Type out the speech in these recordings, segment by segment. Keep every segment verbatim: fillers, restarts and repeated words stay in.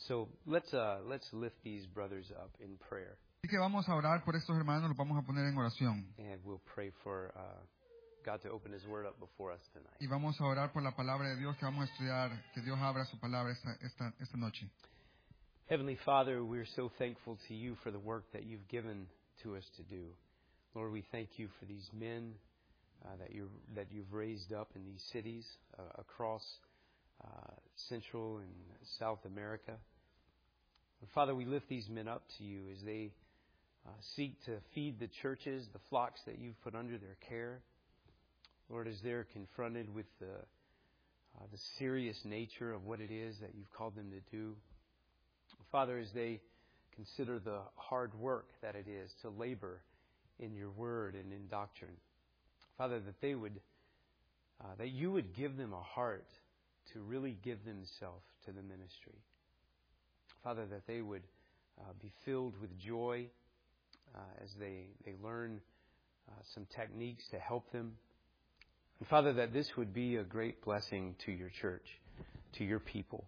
So let's uh, let's lift these brothers up in prayer, Así que vamos a orar por estos hermanos, los vamos a poner en oración. and we'll pray for uh, God to open His Word up before us tonight. Y vamos a orar por la palabra de Dios que vamos a estudiar, que Dios abra su palabra esta, esta, esta noche. Heavenly Father, we're so thankful to You for the work that You've given to us to do. Lord, we thank You for these men uh, that you that You've raised up in these cities uh, across uh, Central and South America. And Father, we lift these men up to You as they uh, seek to feed the churches, the flocks that You've put under their care. Lord, as they're confronted with the uh, the serious nature of what it is that You've called them to do. Father, as they consider the hard work that it is to labor in Your Word and in doctrine. Father, that they would, uh, that You would give them a heart to really give themselves to the ministry. Father, that they would uh, be filled with joy uh, as they, they learn uh, some techniques to help them. And Father, that this would be a great blessing to Your church, to Your people.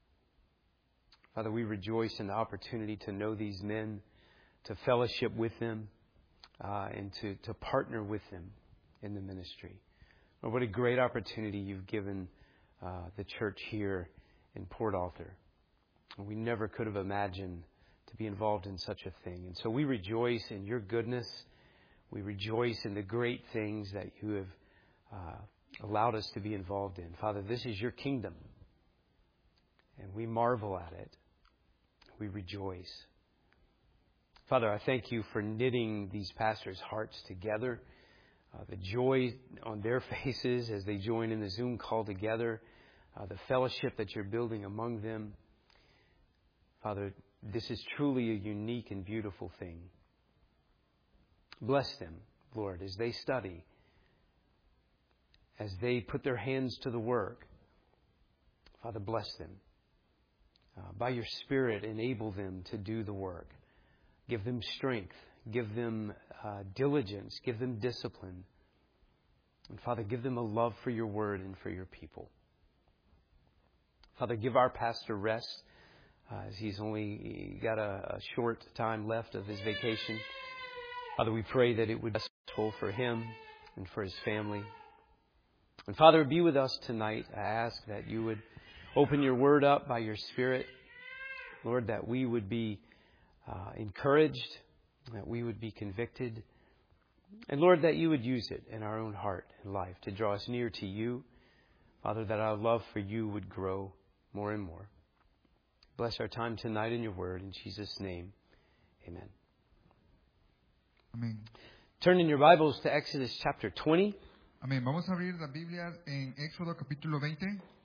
Father, we rejoice in the opportunity to know these men, to fellowship with them, uh, and to, to partner with them in the ministry. Lord, what a great opportunity You've given uh, the church here in Port Arthur. We never could have imagined to be involved in such a thing. And so we rejoice in Your goodness. We rejoice in the great things that You have uh, allowed us to be involved in. Father, this is Your kingdom. And we marvel at it. We rejoice. Father, I thank You for knitting these pastors' hearts together. Uh, the joy on their faces as they join in the Zoom call together. Uh, the fellowship that You're building among them. Father, this is truly a unique and beautiful thing. Bless them, Lord, as they study. As they put their hands to the work. Father, bless them. Uh, by Your Spirit, enable them to do the work. Give them strength. Give them uh, diligence. Give them discipline. And Father, give them a love for Your Word and for Your people. Father, give our pastor rest uh, as he's only got a, a short time left of his vacation. Father, we pray that it would be successful for him and for his family. And Father, be with us tonight. I ask that You would open Your Word up by Your Spirit. Lord, that we would be uh, encouraged, that we would be convicted. And Lord, that You would use it in our own heart and life to draw us near to You. Father, that our love for You would grow more and more. Bless our time tonight in Your Word. In Jesus' name, amen. Amén. Turn in your Bibles to Exodus chapter twenty. Amén. Vamos a abrir las Biblias en Éxodo capítulo veinte.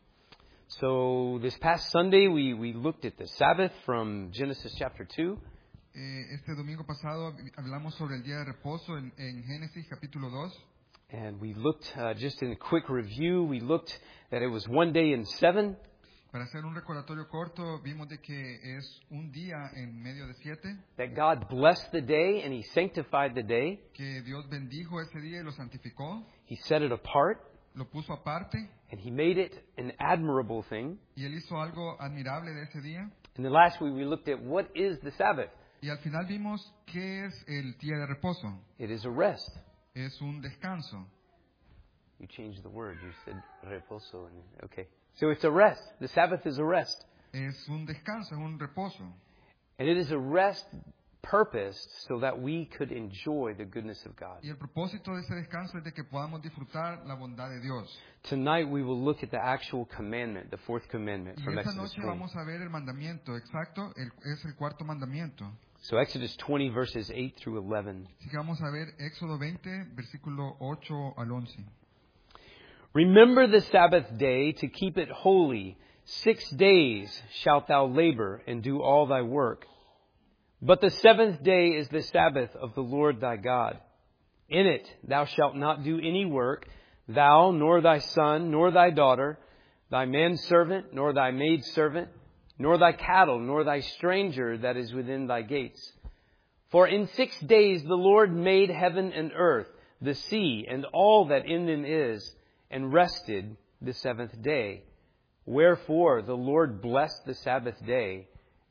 So this past Sunday, we, we looked at the Sabbath from Genesis chapter two. Eh, este domingo pasado hablamos sobre el día de reposo en, en Génesis capítulo dos. And we looked, uh, just in a quick review, we looked that it was one day in seven. Para hacer un recordatorio corto, vimos de que es un día en medio de siete. That God blessed the day and He sanctified the day. Que Dios bendijo ese día y lo santificó. He set it apart. Lo puso aparte. And He made it an admirable thing. Y Él hizo algo admirable de ese día. And then last week we looked at what is the Sabbath. Y al final vimos qué es el día de reposo. It is a rest. Es un descanso. You changed the word. You said reposo. Okay. So it's a rest. The Sabbath is a rest. Es un descanso, es un reposo. And it is a rest purposed so that we could enjoy the goodness of God. Y el propósito de ese descanso es de que podamos disfrutar la bondad de Dios. Tonight we will look at the actual commandment, the fourth commandment Y from esta Exodus noche twenty. vamos a ver el mandamiento exacto, el, es el cuarto mandamiento. So Exodus twenty verses eight through eleven. Así que vamos a ver Éxodo veinte, versículo ocho al once. Remember the Sabbath day to keep it holy. Six days shalt thou labor and do all thy work. But the seventh day is the Sabbath of the Lord thy God. In it thou shalt not do any work, thou, nor thy son, nor thy daughter, thy manservant, nor thy maidservant, nor thy cattle, nor thy stranger that is within thy gates. For in six days the Lord made heaven and earth, the sea, and all that in them is, and rested the seventh day. Wherefore the Lord blessed the Sabbath day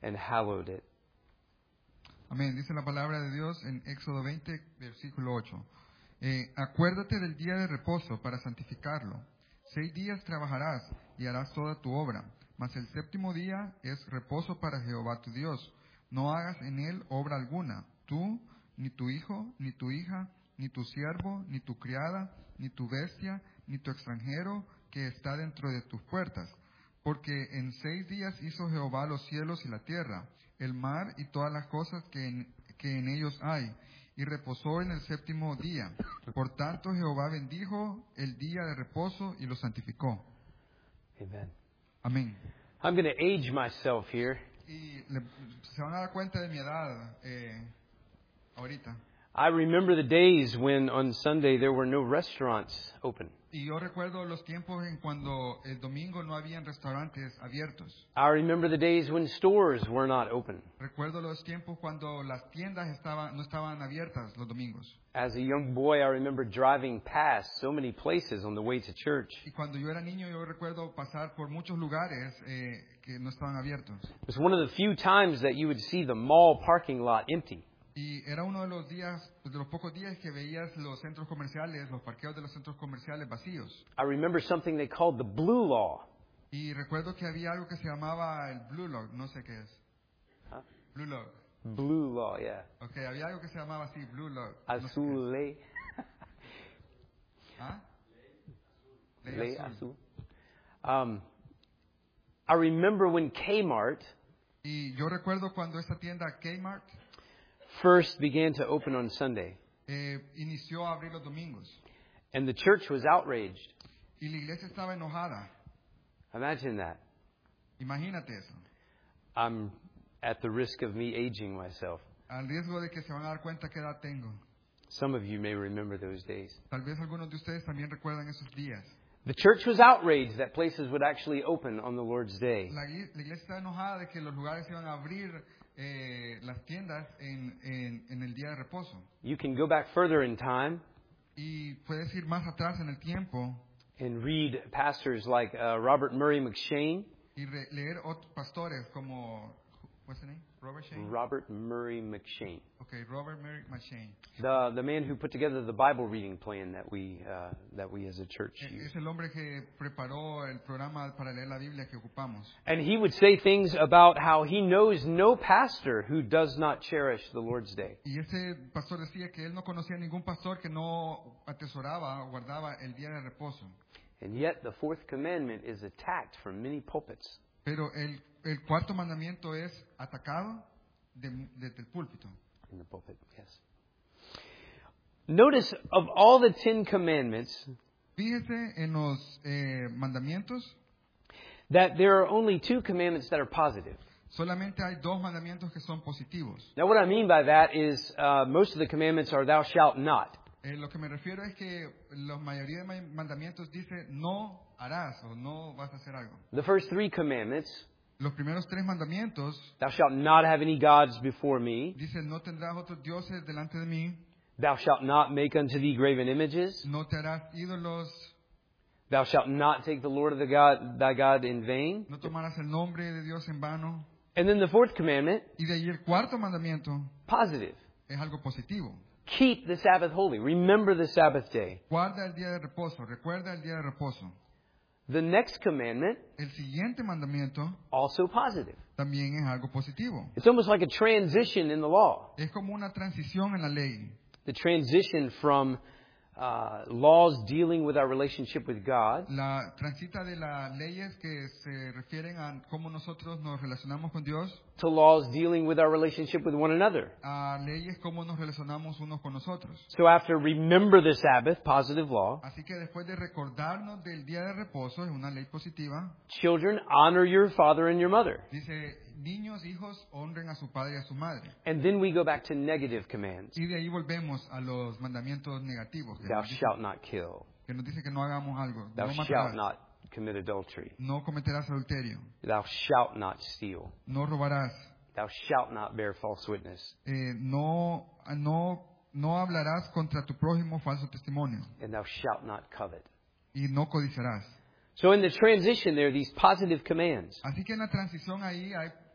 and hallowed it. Amén. Dice la palabra de Dios en Éxodo veinte, versículo ocho. Eh, acuérdate del día de reposo para santificarlo. Seis días trabajarás y harás toda tu obra, mas el séptimo día es reposo para Jehová tu Dios. No hagas en él obra alguna, tú, ni tu hijo, ni tu hija, ni tu siervo, ni tu criada, ni tu bestia, ni tu extranjero que está dentro de tus puertas. Porque en seis días hizo Jehová los cielos y la tierra, el mar y todas las cosas que en, que en ellos hay, y reposó en el séptimo día. Por tanto, Jehová bendijo el día de reposo y lo santificó. Amen. Amén. I'm going to age myself here. Y le- se van a dar cuenta de mi edad eh, ahorita. I remember the days when on Sunday there were no restaurants open. Y yo recuerdo los tiempos en cuando el domingo no habían restaurantes abiertos. I remember the days when stores were not open. Recuerdo los tiempos cuando las tiendas estaban, no estaban abiertas los domingos. As a young boy, I remember driving past so many places on the way to church. Y cuando yo era niño, yo recuerdo pasar por muchos lugares eh, que no estaban abiertos. It was one of the few times that you would see the mall parking lot empty. Y era uno de los días, de los pocos días que veías los centros comerciales, los parqueos de los centros comerciales vacíos. I remember something they called the Blue Law. Y recuerdo que había algo que se llamaba el Blue Log, no sé qué es. Huh? Blue Log. Blue Law, yeah. Okay, había algo que se llamaba así, Blue Log. no sé qué es. Azul, ¿Ah? Ley ley azul. azul. Um, I remember when Kmart Y yo recuerdo cuando esta tienda Kmart first began to open on Sunday, eh, inició a abrir los domingos. and the church was outraged. Y la iglesia estaba enojada. Imagine that. Imagínate eso. I'm at the risk of me aging myself. Al riesgo de que se van a dar cuenta qué edad tengo. Some of you may remember those days. Tal vez algunos de ustedes también recuerdan esos días. The church was outraged that places would actually open on the Lord's Day. La, igl- la iglesia estaba enojada de que los lugares iban a abrir eh, las tiendas en, en, en el día de reposo. You can go back further in time Y puedes ir más atrás en el tiempo and read pastors like uh, Robert Murray McShane. y re- leer otros pastores como, what's the name? Robert Shane? Robert Murray McShane, Okay, Robert Mary McShane. the the man who put together the Bible reading plan that we uh, that we as a church Eh, use. Es el hombre que preparó el programa para leer la Biblia que ocupamos. And he would say things about how he knows no pastor who does not cherish the Lord's Day. Y ese pastor decía que él no conocía ningún pastor que no atesoraba o guardaba el día de reposo. And yet the fourth commandment is attacked from many pulpits. Pero el, el cuarto mandamiento es atacado de- desde el púlpito. In the pulpit, yes. Notice of all the Ten Commandments Fíjese en los eh, mandamientos, that there are only two commandments that are positive. solamente hay dos mandamientos que son positivos. Now what I mean by that is uh, most of the commandments are thou shalt not. Eh, lo que me refiero es que la mayoría de ma- mandamientos dice no harás o no vas a hacer algo. The first three commandments, Los primeros tres mandamientos thou shalt not have any gods before me, dice no tendrás otros dioses delante de mí, thou shalt not make unto thee graven images, no te harás ídolos, thou shalt not take the Lord of the God, thy God in vain. no tomarás el nombre de Dios en vano. And then the fourth commandment, Y de ahí el cuarto mandamiento positive. es algo positivo. Keep the Sabbath holy. Remember the Sabbath day. Guarda el día de reposo, recuerda el día de reposo. The next commandment, El siguiente mandamiento also positive. también es algo positivo. It's almost like a transition in the law. Es como una transición en la ley. The transition from uh, laws dealing with our relationship with God La transita de las leyes que se refieren a cómo nosotros nos relacionamos con Dios, to laws dealing with our relationship with one another. a leyes cómo nos relacionamos unos con nosotros. So after remember the Sabbath, positive law, Así que después de recordarnos del día de reposo, es una ley positiva, children, honor your father and your mother. dice, niños, hijos, honren a su padre y a su madre. And then we go back to negative commands. Y de ahí volvemos a los mandamientos negativos, que Thou nos dice shalt not kill. que, nos dice que no hagamos algo. Thou No shalt matarás, not commit adultery. no cometerás adulterio, Thou shalt not steal. no robarás, Thou shalt not bear false witness. eh, no, no, no hablarás contra tu prójimo falso testimonio And thou shalt not covet. y no codiciarás. So in the transition there are these positive commands. Así que en la transición ahí hay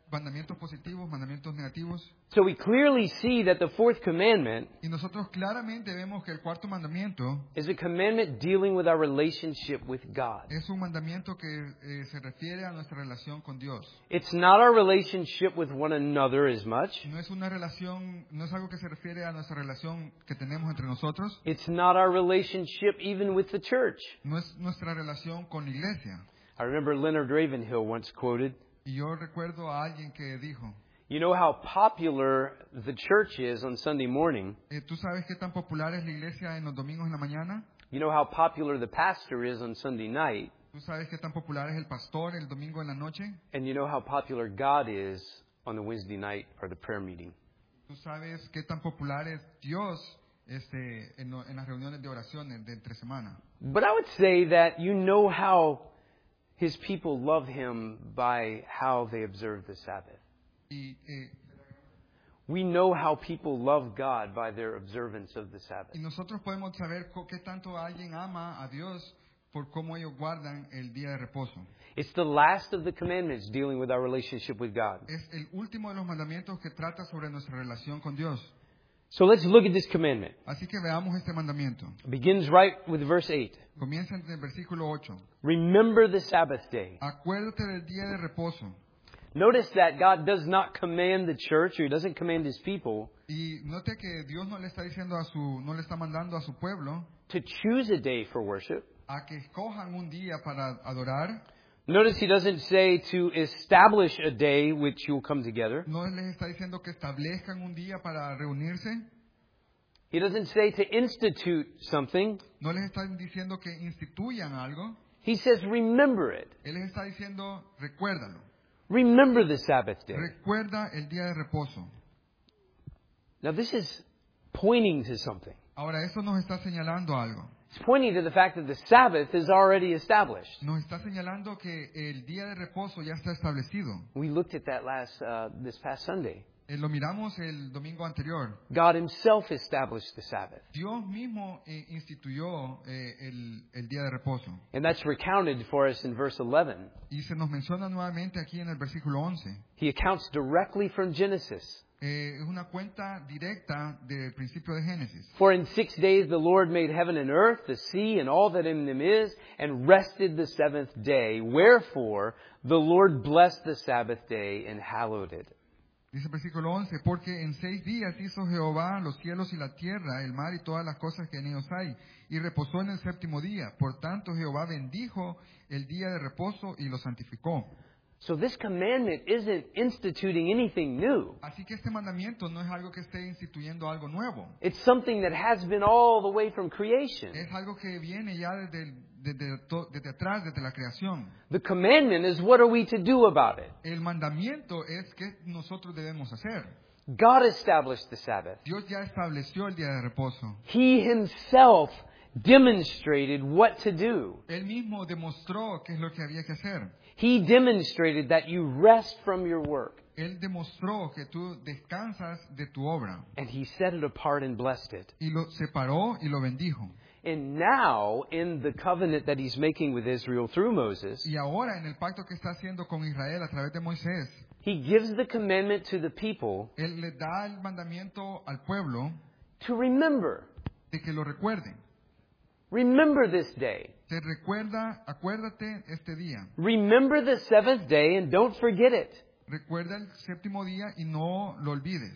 mandamientos positivos, mandamientos negativos. So we clearly see that the fourth commandment Y nosotros claramente vemos que el cuarto mandamiento is a commandment dealing with our relationship with God. es un mandamiento que eh, se refiere a nuestra relación con Dios. It's not our relationship with one another as much. No es una relación, no es algo que se refiere a nuestra relación que tenemos entre nosotros. It's not our relationship even with the church. No es nuestra relación con la iglesia. I remember Leonard Ravenhill once quoted, Y yo recuerdo a alguien que dijo, you know how popular the church is on Sunday morning. eh, ¿tú sabes qué tan popular es la iglesia en los domingos en la mañana? You know how popular the pastor is on Sunday night. ¿Tú sabes qué tan popular es el pastor el domingo en la noche? And you know how popular God is on the Wednesday night or the prayer meeting. ¿Tú sabes qué tan popular es Dios este, en, lo- en las reuniones de oraciones de entre semana? But I would say that you know how His people love Him by how they observe the Sabbath. Y eh, We know how people love God by their observance of the Sabbath. Y nosotros podemos saber co- qué tanto alguien ama a Dios por cómo ellos guardan el día de reposo. It's the last of the commandments dealing with our relationship with God. Es el último de los mandamientos que trata sobre nuestra relación con Dios. So let's look at this commandment. Así que veamos este mandamiento. It begins right with verse eight. Comienza en el versículo ocho. Remember the Sabbath day. Acuérdate del día de reposo. Notice that God does not command the church, or He doesn't command His people, Y note que Dios no le está diciendo a su, no le está mandando a su pueblo to choose a day for worship. a que escojan un día para adorar. Notice He doesn't say to establish a day which you will come together. No les está diciendo que establezcan un día para reunirse. He doesn't say to institute something. No les está diciendo que instituyan algo. He says remember it. Él les está diciendo, recuérdalo. Remember the Sabbath day. Recuerda el día de reposo. Now this is pointing to something. Ahora, eso nos está señalando algo. It's pointing to the fact that the Sabbath is already established. Nos está señalando que el día de reposo ya está establecido. We looked at that last uh, this past Sunday. Eh, lo miramos el domingo anterior. God Himself established the Sabbath. Dios mismo eh, instituyó eh, el, el día de reposo. And that's recounted for us in verse eleven. Y se nos menciona nuevamente aquí en el versículo once. He accounts directly from Genesis. Eh, es una cuenta directa del principio de Génesis. For in six days the Lord made heaven and earth, the sea, and all that in them is, and rested the seventh day. Wherefore the Lord blessed the Sabbath day and hallowed it. Dice el versículo once, porque en seis días hizo Jehová los cielos y la tierra, el mar y todas las cosas que en ellos hay, y reposó en el séptimo día. Por tanto, Jehová bendijo el día de reposo y lo santificó. So this commandment isn't instituting anything new. Así que este mandamiento no es algo que esté instituyendo algo nuevo. It's something that has been all the way from creation. Es algo que viene ya desde, el- desde, to- desde atrás, desde la creación. The commandment is what are we to do about it? El mandamiento es que nosotros debemos hacer. God established the Sabbath. Dios ya estableció el día de reposo. He Himself demonstrated what to do. Él mismo demostró qué es lo que había que hacer. He demonstrated that you rest from your work. Él demostró que tú descansas de tu obra. And He set it apart and blessed it. Y lo separó y lo bendijo. And now, in the covenant that He's making with Israel through Moses, Y ahora en el pacto que está haciendo con Israel a través de Moisés, He gives the commandment to the people Él le da el mandamiento al pueblo to remember. de que lo recuerden. Remember this day. Te recuerda, acuérdate este día. Remember the seventh day and don't forget it. Recuerda el séptimo día y no lo olvides.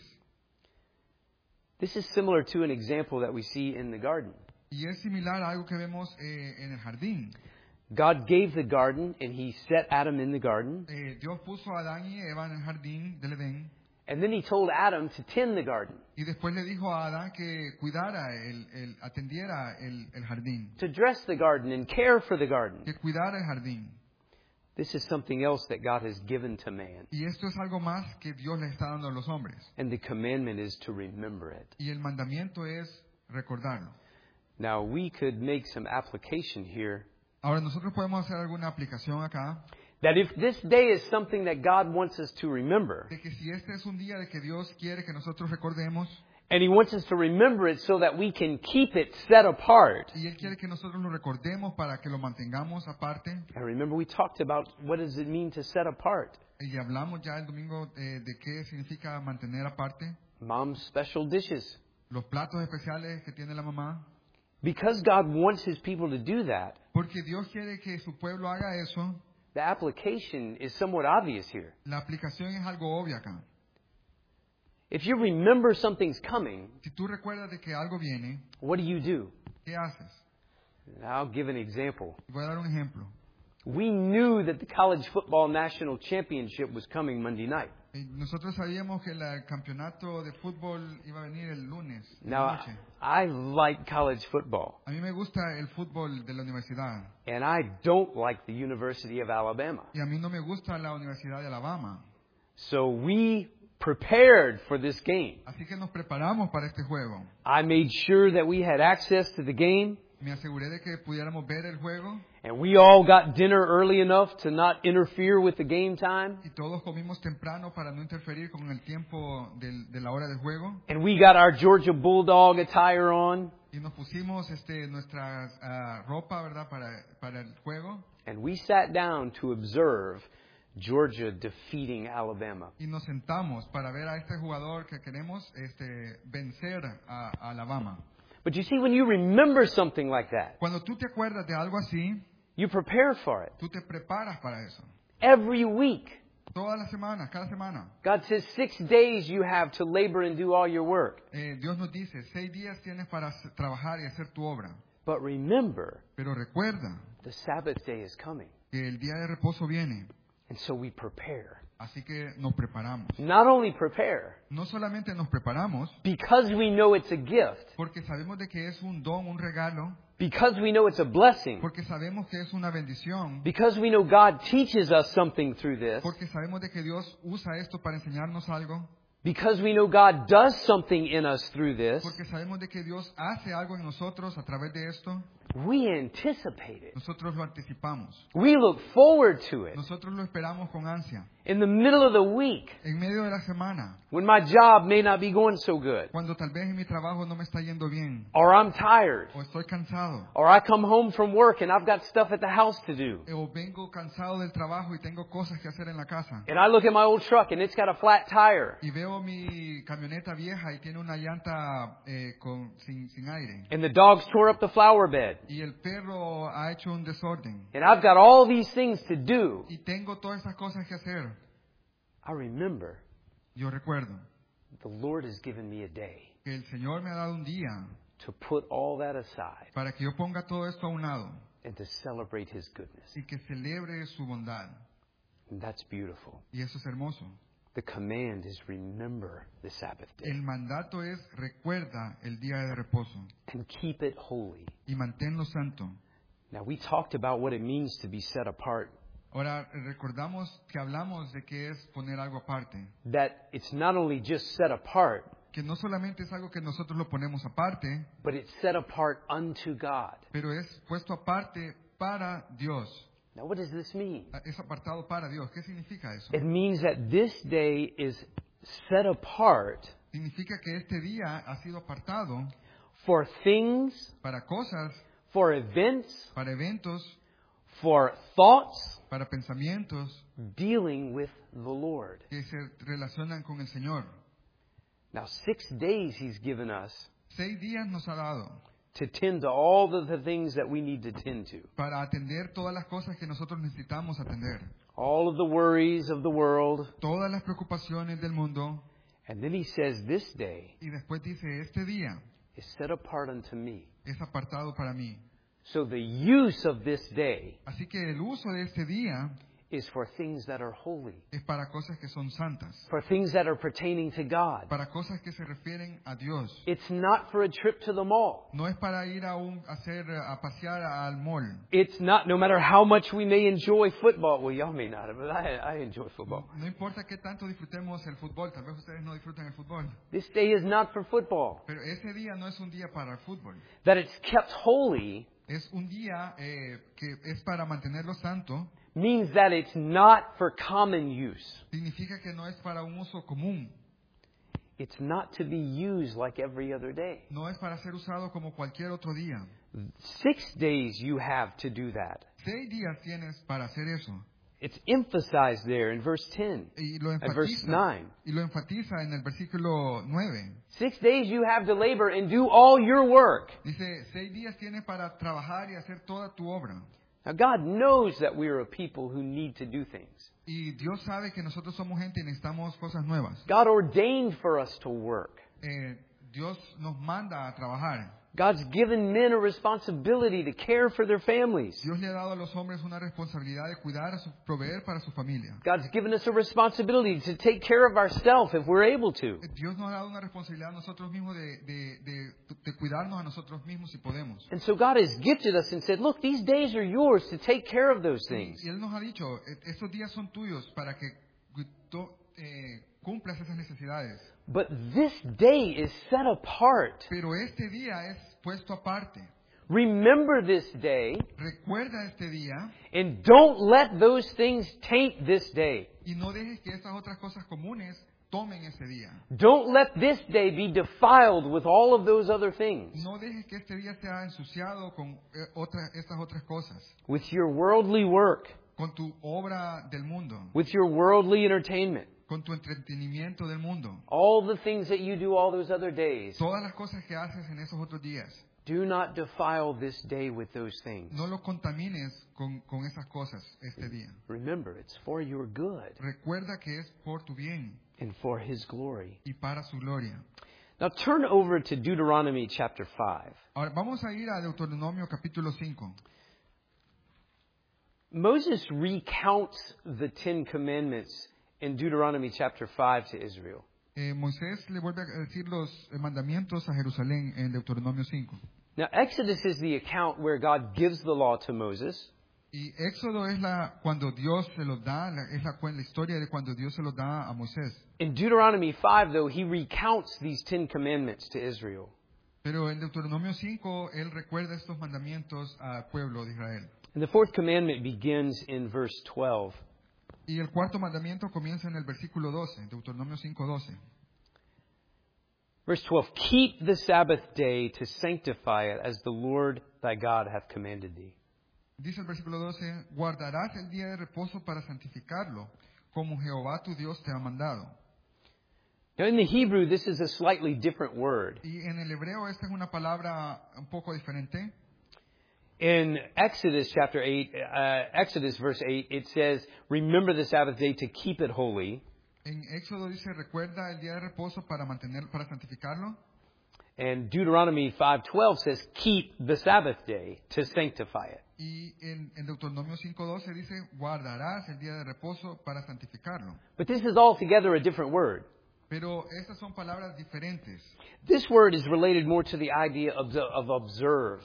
This is similar to an example that we see in the garden. Y es similar a algo que vemos eh, en el jardín. God gave the garden and He set Adam in the garden. Eh, Dios puso a Adán y Eva en el jardín del Edén. And then He told Adam to tend the garden, Y después le dijo a Adán que cuidara, el, el, atendiera el, el jardín. to dress the garden and care for the garden. Que cuidara el jardín. This is something else that God has given to man. Y esto es algo más que Dios le está dando a los hombres. And the commandment is to remember it. Y el mandamiento es recordarlo. Now, we could make some application here Ahora, nosotros podemos hacer alguna aplicación acá. that if this day is something that God wants us to remember, De que si este es un día de que Dios quiere que nosotros recordemos. And He wants us to remember it so that we can keep it set apart. Y Él quiere que nosotros lo recordemos para que lo mantengamos aparte. And remember, we talked about what does it mean to set apart. Y hablamos ya el domingo eh, de qué significa mantener aparte. Mom's special dishes. Los platos especiales que tiene la mamá. Because God wants His people to do that, Porque Dios quiere que su pueblo haga eso. the application is somewhat obvious here. La aplicación es algo obvia acá. If you remember something's coming, Si tú recuerdas de que algo viene, what do you do? ¿qué haces? I'll give an example. Voy a dar un ejemplo. We knew that the college football national championship was coming Monday night. Eh, Nosotros sabíamos que la- el campeonato de fútbol iba a venir el lunes, en Now, la noche. I like college football, A mí me gusta el fútbol de la universidad. and I don't like the University of Alabama. Y a mí no me gusta la Universidad de Alabama. So we prepared for this game. Así que nos preparamos para este juego. I made sure that we had access to the game, Me aseguré de que pudiéramos ver el juego and we all got dinner early enough to not interfere with the game time. y todos comimos temprano para no interferir con el tiempo del- de la hora del juego. And we got our Georgia Bulldog attire on, Y nos pusimos este, nuestra ah, ropa, ¿verdad?, para, para el juego. and we sat down to observe Georgia defeating Alabama. Y nos sentamos para ver a este jugador que queremos este, vencer a, a Alabama. But you see, when you remember something like that, Cuando tú te acuerdas de algo así, you prepare for it. tú te preparas para eso. Every week, Todas las semanas, cada semana. God says six days you have to labor and do all your work. Eh, Dios nos dice, seis días tienes para hacer- trabajar y hacer tu obra. But remember, Pero recuerda the Sabbath day is coming. que el día de reposo viene. And so we prepare. Así que nos preparamos. Not only prepare, No solamente nos preparamos because we know it's a gift, porque sabemos de que es un don, un regalo, because we know it's a blessing, porque sabemos que es una bendición, because we know God teaches us something through this, porque sabemos de que Dios usa esto para enseñarnos algo, because we know God does something in us through this, porque sabemos de que Dios hace algo en nosotros a través de esto. we anticipate it. Nosotros lo anticipamos. We look forward to it. Nosotros lo esperamos con ansia. In the middle of the week, En medio de la semana, when my job may not be going so good, cuando tal vez en mi trabajo no me está yendo bien, or I'm tired, o estoy cansado, or I come home from work and I've got stuff at the house to do, o vengo cansado del trabajo y tengo cosas que hacer en la casa, and I look at my old truck and it's got a flat tire, y veo mi camioneta vieja y tiene una llanta eh, con, sin, sin aire, and the dogs tore up the flower bed, y el perro ha hecho un desorden, and I've got all these things to do, y tengo todas esas cosas que hacer, I remember yo recuerdo the Lord has given me a day que el Señor me ha dado un día to put all that aside para que yo ponga todo esto a un lado and to celebrate His goodness. y que celebre su bondad. And that's beautiful. Y eso es hermoso. The command is remember the Sabbath day El mandato es recuerda el día de reposo and keep it holy. y manténlo santo. Now, we talked about what it means to be set apart, Ahora, recordamos que hablamos de que es poner algo aparte. that it's not only just set apart, Que no solamente es algo que nosotros lo ponemos aparte, but it's set apart unto God. pero es puesto aparte para Dios. Now, what does this mean? Es apartado para Dios. ¿Qué significa eso? It means that this day is set apart Significa que este día ha sido apartado for things, para cosas, for events, para eventos, for thoughts para pensamientos dealing with the Lord. que se relacionan con el Señor. Now, six days He's given us Seis días nos ha dado to tend to all of the things that we need to tend to. para atender todas las cosas que nosotros necesitamos atender. All of the worries of the world. Todas las preocupaciones del mundo. And then He says, this day Y después dice, este día is set apart unto me. es apartado para mí. So the use of this day Así que el uso de este día is for things that are holy, es para cosas que son santas, for things that are pertaining to God. para cosas que se refieren a Dios. It's not for a trip to the mall. No es para ir a, un, a, hacer, a pasear al mall. It's not, no matter how much we may enjoy football. Well, y'all may not, but I, I enjoy football. No importa qué tanto disfrutemos el fútbol, tal vez ustedes no disfrutan el fútbol, This day is not for football. pero ese día no es un día para el fútbol. That it's kept holy Es un día eh, que es para mantenerlo santo, means that it's not for common use. significa que no es para un uso común. It's not to be used like every other day. No es para ser usado como cualquier otro día. Six days you have to do that. Seis días tienes para hacer eso. It's emphasized there in verse ten Y lo and verse enfatiza, nine. y lo enfatiza en el versículo nueve. Six days you have to labor and do all your work. Dice, seis días tienes para trabajar y hacer toda tu obra. Now God knows that we are a people who need to do things. Y Dios sabe que nosotros somos gente y necesitamos cosas nuevas. God ordained for us to work. Eh, Dios nos manda a trabajar. God's given men a responsibility to care for their families. Dios le ha dado a los hombres una responsabilidad de cuidar, a su, proveer para su familia. God's given us a responsibility to take care of ourselves if we're able to. Dios nos ha dado una responsabilidad a nosotros mismos de, de, de, de cuidarnos a nosotros mismos si podemos. And so God has gifted us and said, look, these days are yours to take care of those things. Y Él nos ha dicho, estos días son tuyos para que tú, eh, cumplas esas necesidades. But this day is set apart. Pero este día es puesto aparte. Remember this day. Recuerda este día. And don't let those things taint this day. Y no dejes que estas otras cosas comunes tomen ese día. Don't let this day be defiled with all of those other things. No dejes que este día sea ensuciado con eh, otras, estas otras cosas. With your worldly work. Con tu obra del mundo. With your worldly entertainment. Con tu entretenimiento del mundo. All the things that you do all those other days. Todas las cosas que haces en esos otros días. Do not defile this day with those things. No lo contamines con, con esas cosas este día. Remember, it's for your good. Recuerda que es por tu bien. And for His glory. Y para su gloria. Now turn over to Deuteronomy chapter five. Ahora vamos a ir a Deuteronomio capítulo cinco. Moses recounts the Ten Commandments in Deuteronomy chapter five to Israel. Eh, Moisés le vuelve a decir los mandamientos a Jerusalén en Deuteronomio cinco. Now Exodus is the account where God gives the law to Moses. Y Éxodo es la cuando Dios se los da, la, es la, la historia de cuando Dios se los da a Moisés. In Deuteronomy five, though, he recounts these Ten Commandments to Israel. Pero en Deuteronomio cinco él recuerda estos mandamientos al pueblo de Israel. And the fourth commandment begins in verse twelve. Y el cuarto mandamiento comienza en el versículo doce, Deuteronomio cinco doce. Verse twelve, keep the Sabbath day to sanctify it as the Lord thy God hath commanded thee. Dice el versículo doce, guardarás el día de reposo para santificarlo, como Jehová tu Dios te ha mandado. Now in the Hebrew, this is a slightly different word. Y en el hebreo esta es una palabra un poco diferente. In Exodus chapter eight, uh, Exodus verse eight, it says, remember the Sabbath day to keep it holy. En Éxodo dice, recuerda el día de reposo para mantener, para santificarlo. And Deuteronomy five twelve says, keep the Sabbath day to sanctify it. Y en, en Deuteronomio cinco doce dice, guardarás el día de reposo para santificarlo. But this is altogether a different word. Pero estas son palabras diferentes. This word is related more to the idea of, of observe.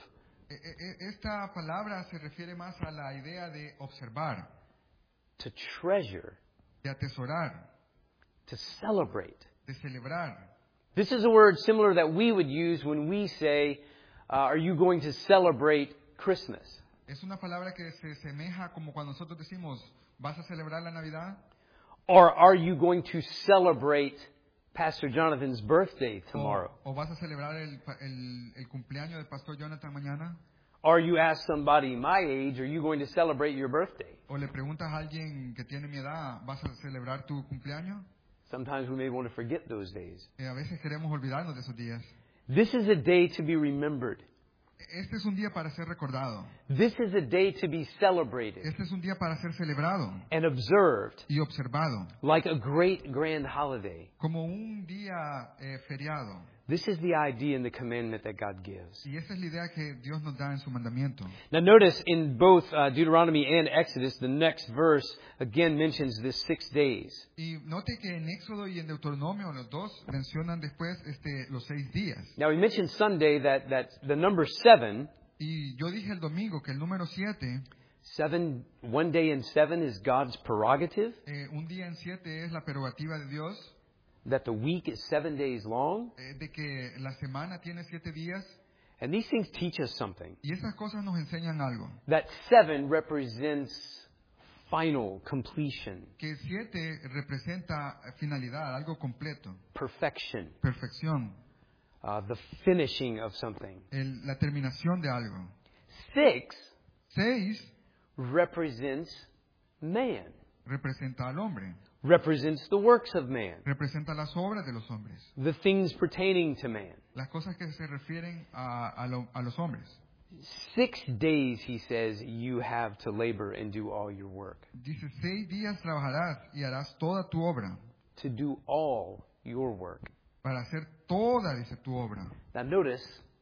Esta palabra se refiere más a la idea de observar, to treasure, de atesorar, to celebrate. de celebrar. This is a word similar that we would use when we say, uh, are you going to celebrate Christmas? Es una palabra que se semeja como cuando nosotros decimos, ¿vas a celebrar la Navidad? Or are you going to celebrate Pastor Jonathan's birthday tomorrow? O, o vas a celebrar el, el, el cumpleaños del Pastor Jonathan mañana? Or you ask somebody my age, are you going to celebrate your birthday? O le preguntas a alguien que tiene mi edad, ¿vas a celebrar tu cumpleaños? Sometimes we may want to forget those days. Eh, a veces queremos olvidarnos de esos días. This is a day to be remembered. Este es un día para ser recordado. This is a day to be celebrated. Este es un día para ser celebrado. And observed. Y observado. Like a great grand holiday. Como un día eh, feriado. This is the idea in the commandment that God gives. Y esa es la idea que Dios nos da en su mandamiento. Now notice in both uh, Deuteronomy and Exodus, the next verse again mentions this six days. Y note que en Éxodo y en Deuteronomio los dos mencionan después este, los seis días. Now we mentioned Sunday that, that the number seven. Y yo dije el domingo que el número siete. Seven, one day in seven is God's prerogative. Eh, un día en siete es la prerrogativa de Dios. That the week is seven days long. Eh, de que la semana tiene siete días. And these things teach us something. Y esas cosas nos enseñan algo. That seven represents final completion, Que siete representa finalidad, algo completo, perfection, perfección, uh, the finishing of something. el- la terminación de algo. Six Seis represents man, representa al hombre, represents the works of man, representa las obras de los hombres, the things pertaining to man. las cosas que se refieren a, a lo- a los hombres. Six days, he says, you have to labor and do all your work. Dice, seis días trabajarás y harás toda tu obra, To do all your work. para hacer toda, dice, tu obra. Now notice,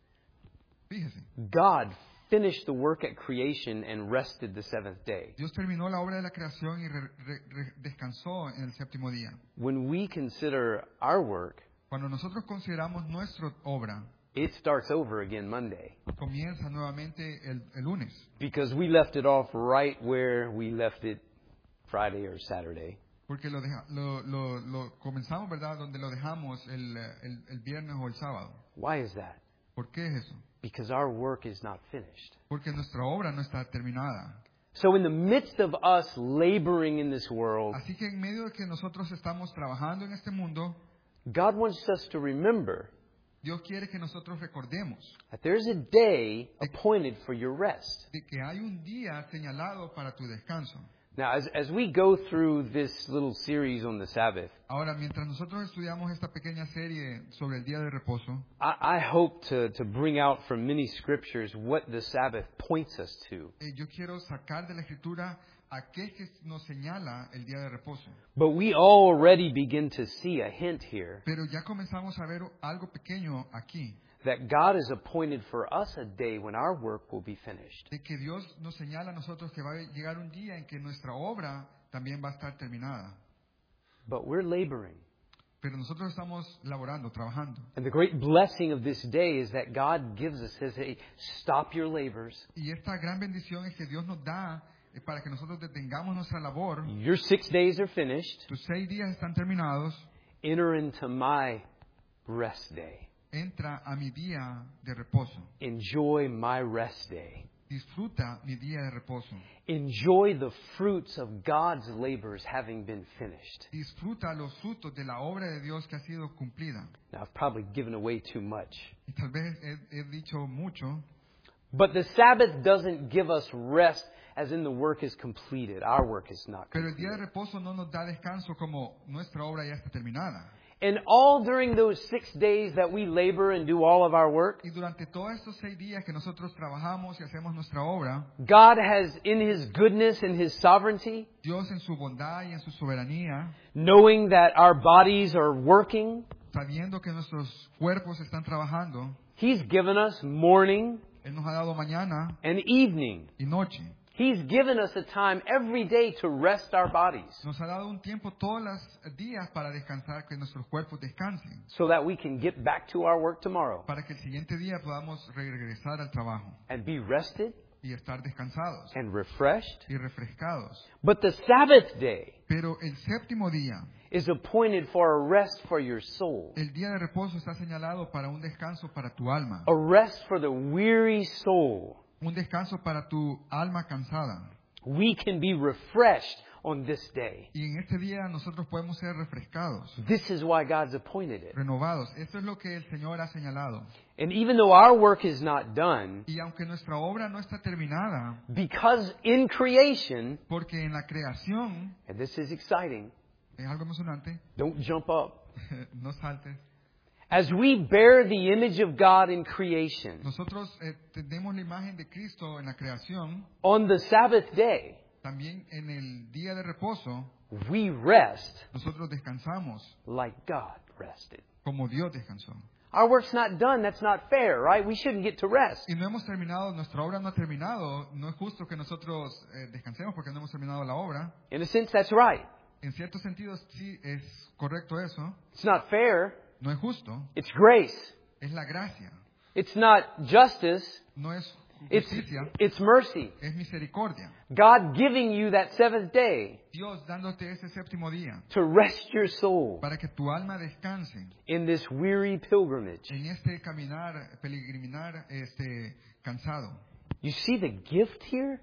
Fíjese, God finished the work at creation and rested the seventh day. Dios terminó la obra de la creación y re- re- re- descansó en el séptimo día. When we consider our work, Cuando nosotros consideramos nuestra obra, it starts over again Monday. comienza nuevamente el, el lunes, Because we left it off right where we left it Friday or Saturday. porque lo, deja- lo, lo- lo comenzamos, ¿verdad?, donde lo dejamos el, el- el viernes o el sábado. Why is that? ¿Por qué es eso? Because our work is not finished. Porque nuestra obra no está terminada. So in the midst of us laboring in this world, Así que en medio de que nosotros estamos trabajando en este mundo, God wants us to remember Dios quiere que nosotros recordemos that there's a day appointed for your rest. de que hay un día señalado para tu descanso. Now, as, as we go through this little series on the Sabbath, Ahora, mientras nosotros estudiamos esta pequeña serie sobre el día de reposo, I, I hope to, to bring out from many scriptures what the Sabbath points us to. eh, yo quiero sacar de la escritura a qué es que nos señala el día de reposo. But we already begin to see a hint here Pero ya comenzamos a ver algo pequeño aquí, that God has appointed for us a day when our work will be finished. de que Dios nos señala a nosotros que va a llegar un día en que nuestra obra también va a estar terminada. But we're laboring. Pero nosotros estamos laborando, trabajando. And the great blessing of this day is that God gives us, says, hey, stop your labors. Y esta gran bendición es que Dios nos da eh, para que nosotros detengamos nuestra labor. Your six days are finished. Tus seis días están terminados. Enter into my rest day. Entra a mi día de reposo. Enjoy my rest day. Disfruta mi día de reposo. Enjoy the fruits of God's labors having been finished. Disfruta los frutos de la obra de Dios que ha sido cumplida. Now, I've probably given away too much. Y tal vez he, he dicho mucho, But the Sabbath doesn't give us rest as in the work is completed. Our work is not pero el día de completed. reposo no nos da descanso como nuestra obra ya está terminada. And all during those six days that we labor and do all of our work, Y durante todos estos seis días que nosotros trabajamos y hacemos nuestra obra, God has, in His goodness and His sovereignty, Dios en su bondad y en su soberanía, knowing that our bodies are working, sabiendo que nuestros cuerpos están trabajando, He's given us morning Él nos ha dado mañana and evening. y noche. He's given us a time every day to rest our bodies Nos ha dado un tiempo todos los días para descansar, que nuestros cuerpos descansen, so that we can get back to our work tomorrow para que el siguiente día podamos regresar al trabajo and be rested y estar descansados and refreshed. y refrescados. But the Sabbath day Pero el séptimo día, is appointed for a rest for your soul, el día de reposo está señalado para un descanso para tu alma, a rest for the weary soul. un descanso para tu alma cansada. We can be refreshed on this day. Y en este día nosotros podemos ser refrescados, This is why God's appointed it. renovados. Eso es lo que el Señor ha señalado. And even though our work is not done, Y aunque nuestra obra no está terminada, because in creation, porque en la creación, and this is exciting, es algo emocionante, don't jump up. no saltes, As we bear the image of God in creation, nosotros eh, tenemos la imagen de Cristo en la creación, on the Sabbath day, también en el día de reposo, we rest nosotros descansamos like God rested. como Dios descansó. Our work's not done. That's not fair, right? We shouldn't get to rest. Y no hemos terminado, nuestra obra no ha terminado, no es justo que nosotros eh, descansemos porque no hemos terminado la obra. In a sense, that's right. En ciertos sentidos sí es correcto eso, It's not fair. no es justo, It's grace. es la gracia, It's not justice. no es It's, justicia, it's mercy. es misericordia. God giving you that seventh day Dios dándote ese séptimo día to rest your soul para que tu alma descanse in this weary pilgrimage. en este caminar, peregrinar, este, cansado. You see the gift here?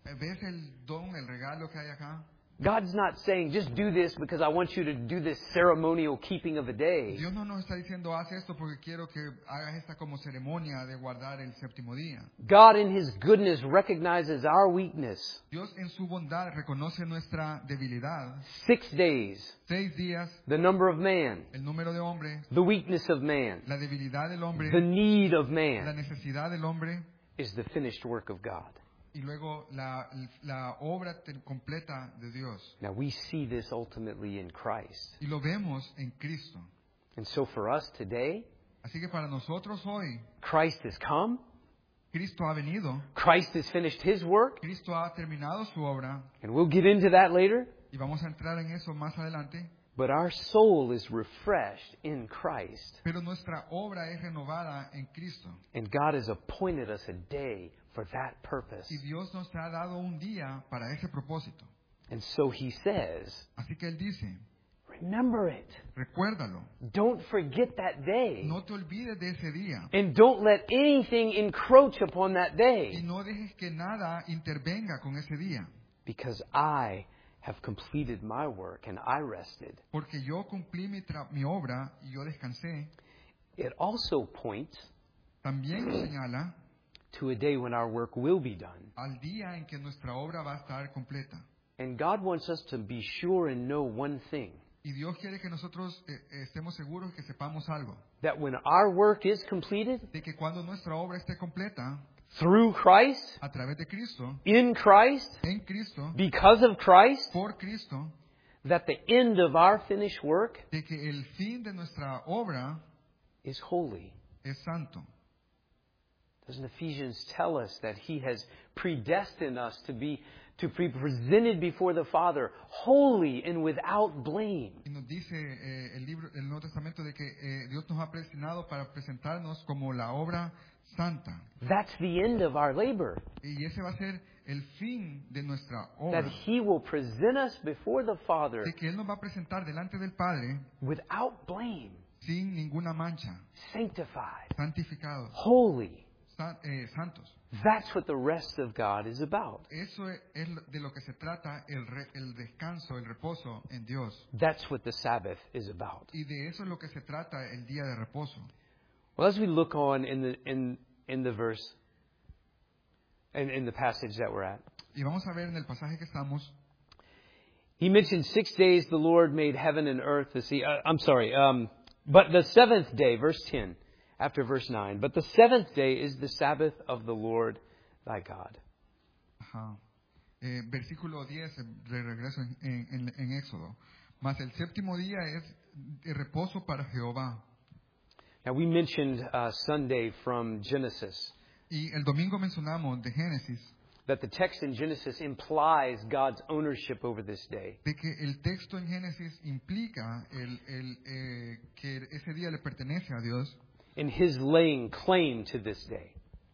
¿Ves el don, el regalo que hay acá? God's not saying, just do this because I want you to do this ceremonial keeping of a day. Dios no nos está diciendo, haz esto porque quiero que hagas esta como ceremonia de guardar el séptimo día. God in His goodness recognizes our weakness. Dios en su bondad reconoce nuestra debilidad. Six days, Seis días, the number of man, el número de hombres, the weakness of man, la debilidad del the hombre, need of la man necesidad del hombre is the finished work of God. y luego la, la obra te- completa de Dios. Now we see this ultimately in Christ. Y lo vemos en Cristo. And so for us today, Así que para nosotros hoy, Christ has come. Cristo ha venido, Christ has finished His work. Cristo ha terminado su obra, And we'll get into that later. y vamos a entrar en eso más adelante, But our soul is refreshed in Christ. pero nuestra obra es renovada en Cristo. And God has appointed us a day for that purpose. Y Dios nos ha dado un día para ese propósito. And so He says, Así que Él dice, remember it. recuérdalo, Don't forget that day. no te olvides de ese día, And don't let anything encroach upon that y day. no dejes que nada intervenga con ese día, Because I have completed my work and I rested. porque yo cumplí mi, tra- mi obra y yo descansé. It also points También nos señala to a day when our work will be done. al día en que nuestra obra va a estar completa. And God wants us to be sure and know one thing. Y Dios quiere que nosotros eh, eh, estemos seguros que sepamos algo, That when our work is completed de que cuando nuestra obra esté completa, through Christ, a través de Cristo, in Christ, en Cristo, because of Christ, por Cristo, that the end of our finished work de que el fin de nuestra obra is holy. es santo. Doesn't Ephesians tell us that He has predestined us to be to be presented before the Father holy and without blame? Y nos dice eh, el libro, el Nuevo Testamento, de que eh, Dios nos ha predestinado para presentarnos como la obra santa. That's the end of our labor. Y ese va a ser el fin de nuestra That obra. He will present us before the Father De que Él nos va a presentar delante del Padre without blame, sin ninguna mancha, sanctified, santificados, holy. san- eh, santos. That's what the rest of God is about. Eso es es de lo que se trata el, re- el descanso, el reposo en Dios. That's what the Sabbath is about. Y de eso es lo que se trata el día de reposo. Well, as we look on in the in in the verse and in the passage that we're at, Y vamos a ver en el pasaje que estamos, He mentioned six days the Lord made heaven and earth, the sea. Uh, I'm sorry, um, but the seventh day, verse ten, after verse nine. But the seventh day is the Sabbath of the Lord thy God. ajá, eh, versículo diez, de regreso en, en, en- en Éxodo. Mas el séptimo día es de reposo para Jehová. Now we mentioned uh, Sunday from Genesis. Y el domingo mencionamos de Génesis That the text in Genesis implies God's ownership over this day. de que el texto en Génesis implica el, el, eh, que ese día le pertenece a Dios In His laying claim to this day.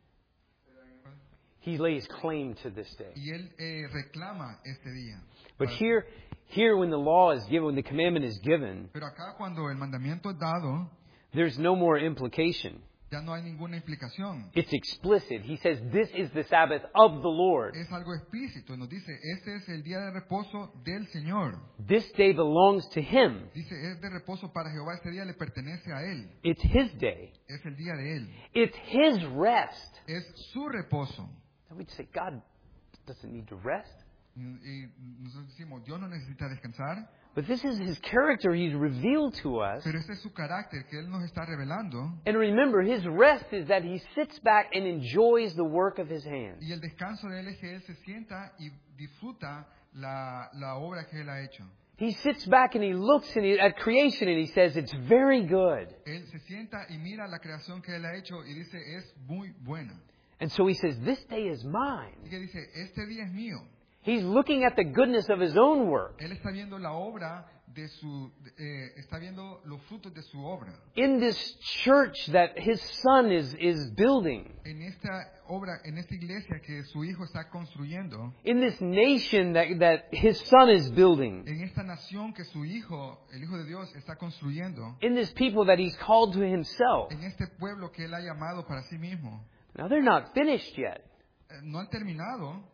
He lays claim to this day. y Él eh, reclama este día. But Para- here, here when the law is given, when the commandment is given, Pero acá cuando el mandamiento es dado, there's no more implication. ya no hay ninguna implicación. It's explicit. He says, this is the Sabbath of the Lord. Es algo explícito. Nos dice, este es el día de reposo del Señor. This day belongs to Him. Dice, es de reposo para Jehová, este día le pertenece a Él. It's His day. Es el día de Él. It's His rest. Es su reposo. And we'd say, God doesn't need to rest. Y nosotros decimos, Dios no necesita descansar, But this is His character He's revealed to us. pero este es su carácter que Él nos está revelando. And remember, His rest is that He sits back and enjoys the work of His hands. Y el descanso de Él es que Él se sienta y disfruta la, la obra que Él ha hecho. He sits back and He looks and he, at creation and He says, it's very good. Él se sienta y mira la creación que Él ha hecho y dice, es muy buena. And so He says, this day is mine. Y que dice, este día es mío. He's looking at the goodness of His own work. Él está viendo la obra de su, eh, está viendo los frutos de su obra. In this church that His Son is, is building. En esta obra, en esta iglesia que su hijo está construyendo, In this nation that, that His Son is building. en esta nación que su hijo, el hijo de Dios, está construyendo, In this people that He's called to Himself. en este pueblo que Él ha llamado para sí mismo. Now they're not finished yet. Eh, No han terminado,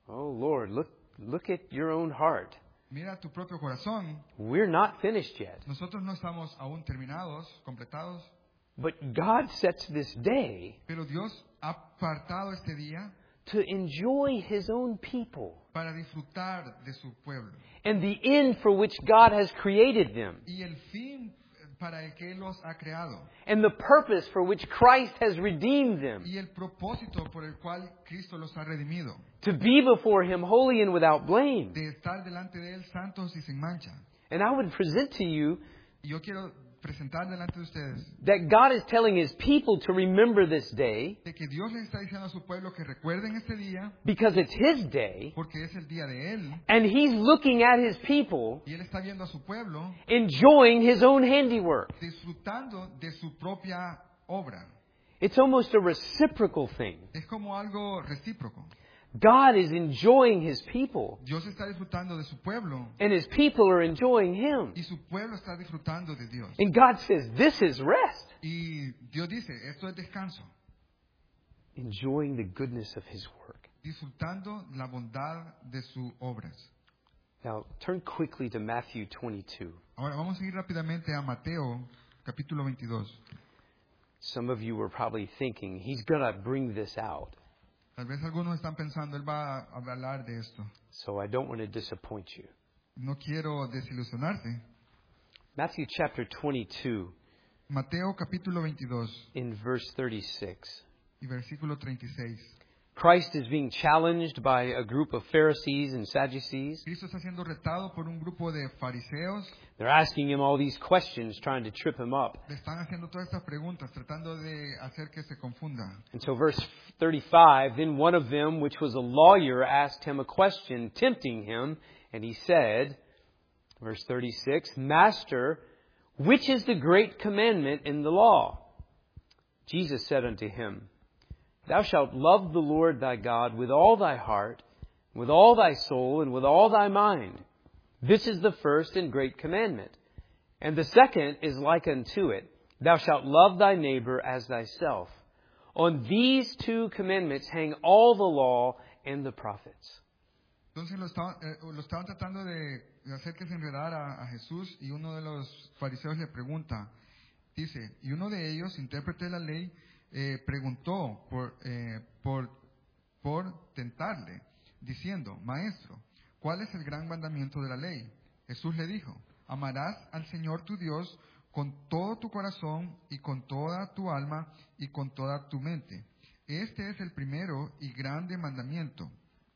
Oh, Lord, look, look at your own heart. Mira tu propio corazón. We're not finished yet. Nosotros no estamos aún terminados, completados, But God sets this day pero Dios ha apartado este día to enjoy His own people para disfrutar de su pueblo and the end for which God has created them y el fin para el que Él los ha creado and the purpose for which Christ has redeemed them y el propósito por el cual Cristo los ha redimido, to be before Him holy and without blame. de estar delante de Él santos y sin mancha. And I would present to you Y yo quiero presentar delante de ustedes that God is telling His people to remember this day de que Dios les está diciendo a su pueblo que recuerden este día because it's His day, porque es el día de Él and He's looking at His people y Él está viendo a su pueblo enjoying His own handiwork. disfrutando de su propia obra. It's almost a reciprocal thing. Es como algo recíproco. God is enjoying His people, Dios está disfrutando de su pueblo and His people are enjoying Him. y su pueblo está disfrutando de Dios. And God says, this is rest. Y Dios dice, esto es descanso, Enjoying the goodness of His work. disfrutando la bondad de sus obras. Now, turn quickly to Matthew twenty-two. Ahora vamos a ir rápidamente a Mateo capítulo veintidós. Some of you were probably thinking, he's going to bring this out. Tal vez algunos están pensando, Él va a hablar de esto. So I don't want to disappoint you. No quiero desilusionarte. Matthew chapter twenty-two, Mateo capítulo veintidós in verse thirty-six. y versículo treinta y seis. Christ is being challenged by a group of Pharisees and Sadducees. Cristo está siendo retado por un grupo de fariseos. They're asking him all these questions, trying to trip him up. Le están haciendo todas estas preguntas, tratando de hacer que se confunda. And so verse thirty-five, then one of them, which was a lawyer, asked him a question, tempting him, and he said, verse thirty-six, Master, which is the great commandment in the law? Jesus said unto him, Thou shalt love the Lord thy God with all thy heart, with all thy soul, and with all thy mind. This is the first and great commandment. And the second is like unto it. Thou shalt love thy neighbor as thyself. On these two commandments hang all the law and the prophets. Entonces lo estaban, eh, lo estaban tratando de, de hacer que se enredara a Jesús y uno de los fariseos le pregunta, dice, y uno de ellos, intérprete de la ley, eh, preguntó por, eh, por, por tentarle, diciendo, Maestro, ¿cuál es el gran mandamiento de la ley? Jesús le dijo, amarás al Señor tu Dios con todo tu corazón y con toda tu alma y con toda tu mente. Este es el primero y grande mandamiento.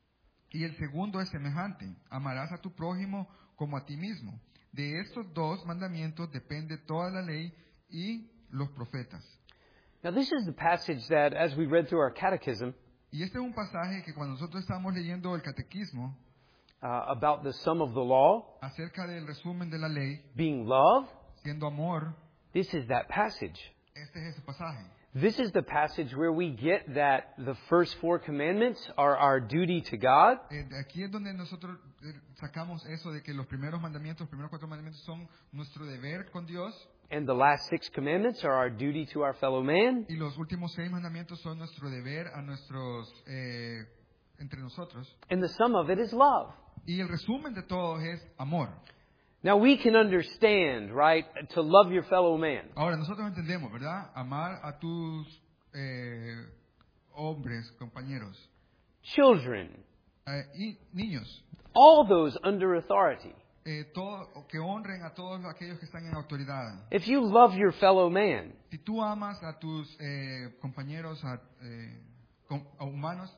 Y el segundo es semejante, amarás a tu prójimo como a ti mismo. De estos dos mandamientos depende toda la ley y los profetas. Now this is the passage that, as we read through our catechism, Y este es un pasaje que cuando nosotros estamos leyendo el catequismo uh, about the sum of the law acerca del resumen de la ley, being love, siendo amor, this is that passage. este es ese pasaje. This is the passage where we get that the first four commandments are our duty to God. Eh, de aquí es donde nosotros eh, sacamos eso de que los primeros mandamientos, los primeros cuatro mandamientos son nuestro deber con Dios And the last six commandments are our duty to our fellow man. y los últimos seis mandamientos son nuestro deber a nuestros eh, entre nosotros. And the sum of it is love. Y el resumen de todo es amor. Now we can understand, right, to love your fellow man. Ahora, nosotros entendemos, ¿verdad? Amar a tus eh, hombres, compañeros, Children, eh, y niños, all those under authority. eh, todo, que honren a todos aquellos que están en autoridad. If you love your fellow man, Si tú amas a tus eh, compañeros, a, eh, com- a humanos,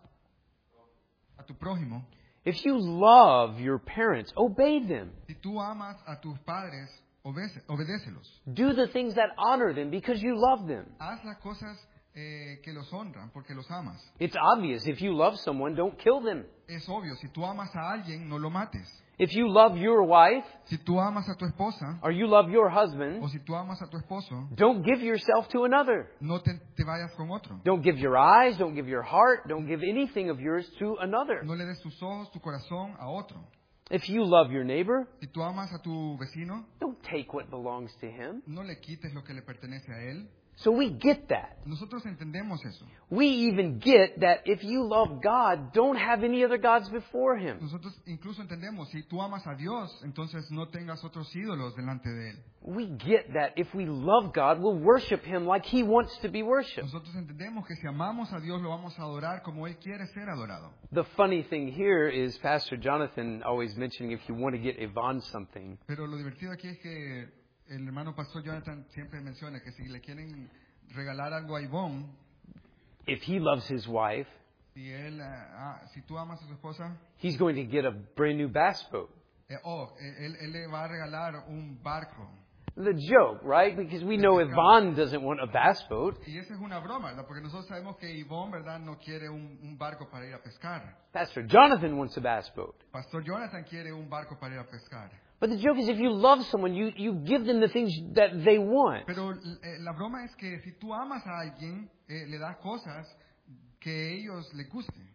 a tu prójimo, if you love your parents, obey them. si tú amas a tus padres, obede- obedécelos. Do the things that honor them because you love them. Haz las cosas eh, que los honran porque los amas. It's obvious. If you love someone, don't kill them. Es obvio, si tú amas a alguien, no lo mates. If you love your wife Si tú amas a tu esposa, or you love your o husband, si tú amas a tu esposo, don't give yourself to another. no te, te vayas con otro. Don't give your eyes, don't give your heart, don't give anything of yours to another. No le des tus ojos, tu corazón a otro. If you love your neighbor, Si tú amas a tu vecino, don't take what belongs to him. no le quites lo que le pertenece a él. So we get that. Nosotros entendemos eso. We even get that if you love God, don't have any other gods before Him. Nosotros incluso entendemos, si tú amas a Dios, entonces no tengas otros ídolos delante de Él. We get that if we love God, we'll worship Him like He wants to be worshipped. Nosotros entendemos que si amamos a Dios, lo vamos a adorar como Él quiere ser adorado. The funny thing here is Pastor Jonathan always mentioning if you want to get Yvonne something, Pero lo divertido aquí es que el hermano pastor Jonathan siempre menciona que si le quieren regalar algo a Ivonne, if he loves his wife, si él, ah, si tú amas a su esposa, he's going to get a brand new bass boat. eh, oh, él, él le va a regalar un barco. The joke, right? Because we know Yvonne doesn't want a bass boat. Y esa es una broma, ¿verdad? Porque nosotros sabemos que Ivonne, ¿verdad?, no quiere un, un barco para ir a pescar. Pastor Jonathan wants a bass boat. Pastor Jonathan quiere un barco para ir a pescar. But the joke is if you love someone, you, you give them the things that they want. Pero eh, la broma es que si tú amas a alguien, eh, le das cosas que ellos les gusten.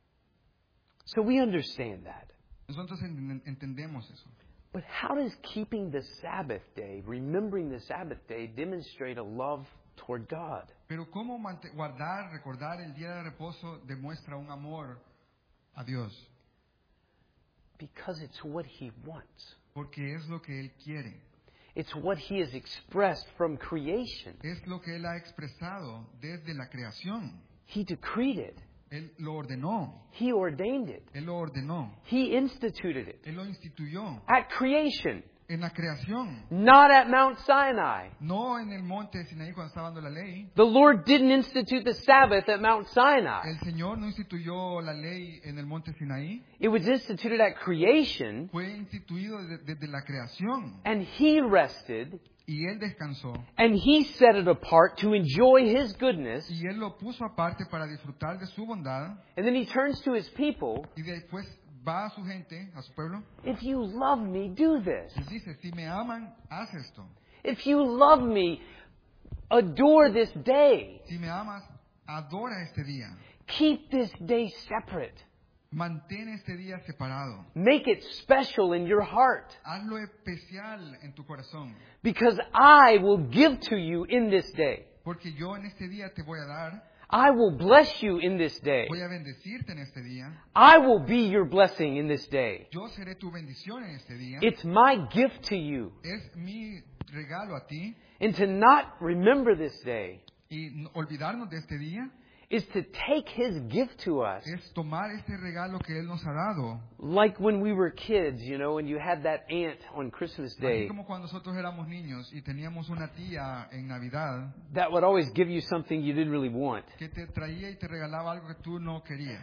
So we understand that. Nosotros en- entendemos eso. But how does keeping the Sabbath day, remembering the Sabbath day, demonstrate a love toward God? Pero cómo mante- guardar, recordar el día de reposo demuestra un amor a Dios. Because it's what He wants. Porque es lo que Él quiere. It's what He has expressed from creation. Es lo que Él ha expresado desde la creación. He decreed it. Él lo ordenó. He ordained it. Él lo ordenó. He instituted it. Él lo instituyó. At creation, En la creación. not at Mount Sinai. No en el monte de Sinaí cuando estaba dando la ley. The Lord didn't institute the Sabbath at Mount Sinai. El Señor no instituyó la ley en el monte Sinaí. It was instituted at creation, Fue instituido de- desde la creación. and He rested, Y Él descansó. and He set it apart to enjoy His goodness. Y Él lo puso aparte para disfrutar de su bondad. And then He turns to His people, Y después va a su gente, a su pueblo. if you love me, do this. Les dice, si me aman, haz esto. If you love me, adore this day. Si me amas, adora este día. Keep this day separate. Mantén este día separado. Make it special in your heart. Hazlo especial en tu corazón. Because I will give to you in this day. Porque yo en este día te voy a dar, I will bless you in this day. voy a bendecirte en este día. I will be your blessing in this day. Yo seré tu bendición en este día. It's my gift to you. Es mi regalo a ti. And to not remember this day Y n- olvidarnos de este día is to take His gift to us. es tomar este regalo que Él nos ha dado. Like when we were kids, you know, and you had that aunt on Christmas Así Day como cuando nosotros éramos niños y teníamos una tía en Navidad that would always give you something you didn't really want. que te traía y te regalaba algo que tú no querías.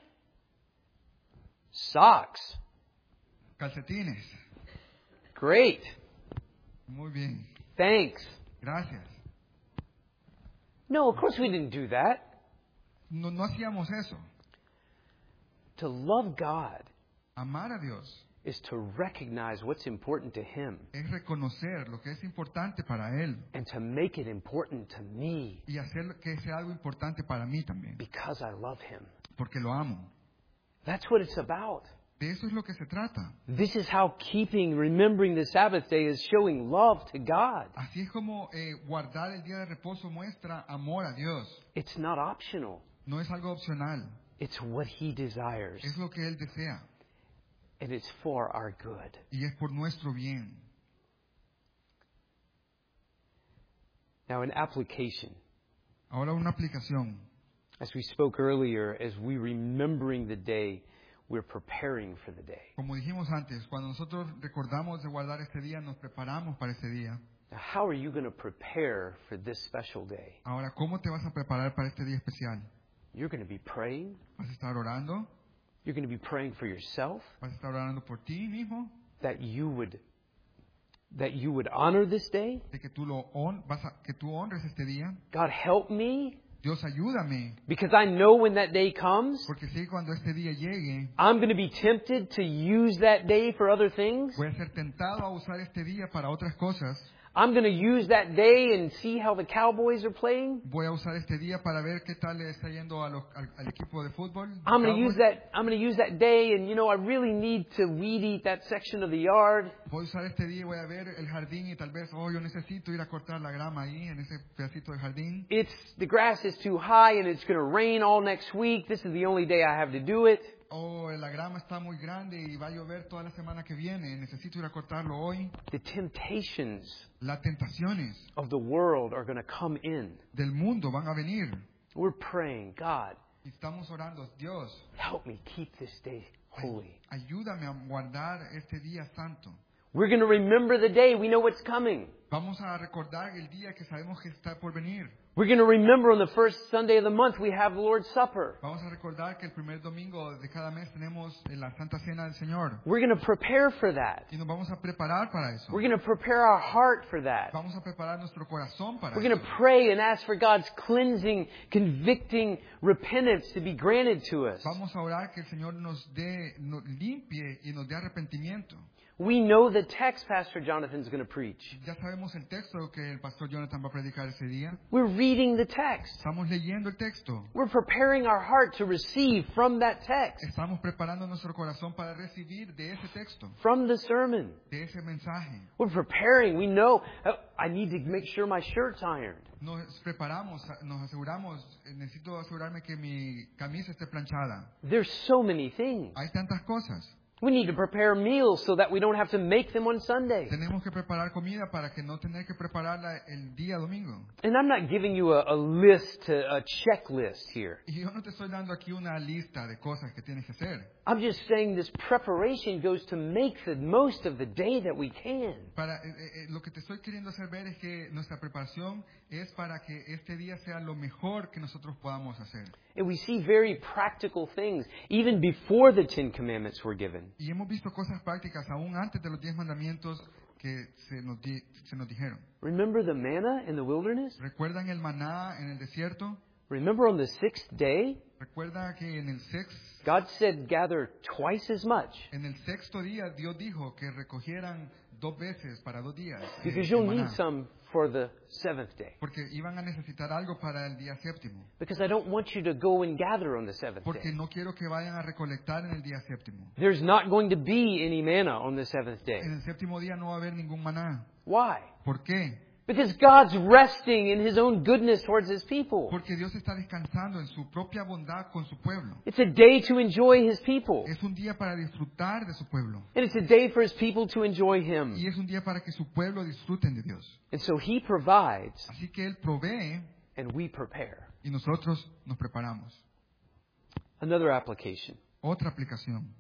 Socks. Calcetines. Great. Muy bien. Thanks. Gracias. No, of course we didn't do that. No, no hacíamos eso. To love God Amar a Dios is to recognize what's important to Him es reconocer lo que es importante para Él and to make it important to me y hacer que sea algo importante para mí también, because I love Him. porque lo amo. That's what it's about. De eso es lo que se trata. This is how keeping, remembering the Sabbath day is showing love to God. Así es como eh, guardar el día de reposo muestra amor a Dios. It's not optional. No es algo opcional, It's what He desires. es lo que Él desea And it's for our good. y es por nuestro bien. Now, an application. Ahora una aplicación. As we spoke earlier, as we remembering the day, we're preparing for the day. Como dijimos antes, cuando nosotros recordamos de guardar este día, nos preparamos para este día. Now, how are you going to prepare for this special day? Ahora, ¿cómo te vas a preparar para este día especial? You're going to be praying. ¿Vas a estar orando? You're going to be praying for yourself ¿Vas a estar orando por ti mismo? that you would that you would honor this day. De que tú, lo hon vas a, que tú honres este día. God, help me, Dios, ayúdame. because I know when that day comes, Porque sé que cuando este día llegue, I'm going to be tempted to use that day for other things. voy a ser tentado a usar este día para otras cosas. I'm going to use that day and see how the Cowboys are playing. Voy a usar este día para ver qué tal le está yendo a los- al, al equipo de fútbol. I'm going to Cowboys. use that, I'm going to use that day and, you know, I really need to weed eat that section of the yard. Voy a usar este día y voy a ver el jardín y tal vez, oh, yo necesito ir a cortar la grama ahí en ese pedacito de jardín. It's, the grass is too high and it's going to rain all next week. This is the only day I have to do it. Oh, la grama está muy grande y va a llover toda la semana que viene. Necesito ir a cortarlo hoy. The temptations Las tentaciones of the world are going to come in. del mundo van a venir. We're praying, God, Y estamos orando, Dios, help me keep this day holy. ayúdame a guardar este día santo. We're going to remember the day. We know what's coming. Vamos a recordar el día que sabemos que está por venir. We're going to remember on the first Sunday of the month we have the Lord's Supper. Vamos a recordar que el primer domingo de cada mes tenemos la Santa Cena del Señor. We're going to prepare for that. Y nos vamos a preparar para eso. We're going to prepare our heart for that. Vamos a preparar nuestro corazón para We're going eso. to pray and ask for God's cleansing, convicting repentance to be granted to us. Vamos a orar que el Señor nos dé, nos limpie y nos dé arrepentimiento. We know the text Pastor Jonathan's going to preach. Ya sabemos el texto que el pastor Jonathan va a predicar ese día. We're reading the text. Estamos leyendo el texto. We're preparing our heart to receive from that text, Estamos preparando nuestro corazón para recibir de ese texto, from the sermon. de ese mensaje. We're preparing. We know, oh, I need to make sure my shirt's ironed. Nos preparamos, nos aseguramos, necesito asegurarme que mi camisa esté planchada. There's so many things. Hay tantas cosas. We need to prepare meals so that we don't have to make them on Sunday. Tenemos que preparar comida para que no tener que prepararla el día domingo. And I'm not giving you a, a list, a checklist here. Y yo no te estoy dando aquí una lista de cosas que tienes que hacer. I'm just saying this preparation goes to make the most of the day that we can. Para, eh, eh, lo que te estoy queriendo hacer ver es que nuestra preparación es para que este día sea lo mejor que nosotros podamos hacer. And we see very practical things, even before the Ten Commandments were given. Y hemos visto cosas prácticas aún antes de los diez mandamientos que se nos, di- se nos dijeron. Remember the manna in the wilderness? ¿Recuerdan el maná en el desierto? Remember on the sixth day, ¿Recuerda que en el, sex, God said gather twice as much en el sexto día Dios dijo que recogieran dos veces para dos días eh, because el you'll need maná? some for the seventh day. Porque iban a necesitar algo para el día séptimo. Because I don't want you to go and gather on the seventh Porque day. no quiero que vayan a recolectar en el día séptimo. There's not going to be any manna on the seventh day. En el séptimo día no va a haber ningún maná. Why? ¿Por qué? Because God's resting in His own goodness towards His people. Porque Dios está descansando en su propia bondad con su pueblo. It's a day to enjoy His people. Es un día para disfrutar de su pueblo. And it's a day for His people to enjoy Him. Y es un día para que su pueblo disfruten de Dios. And so He provides Así que Él provee and we prepare. y nosotros nos preparamos. Another application. Otra aplicación.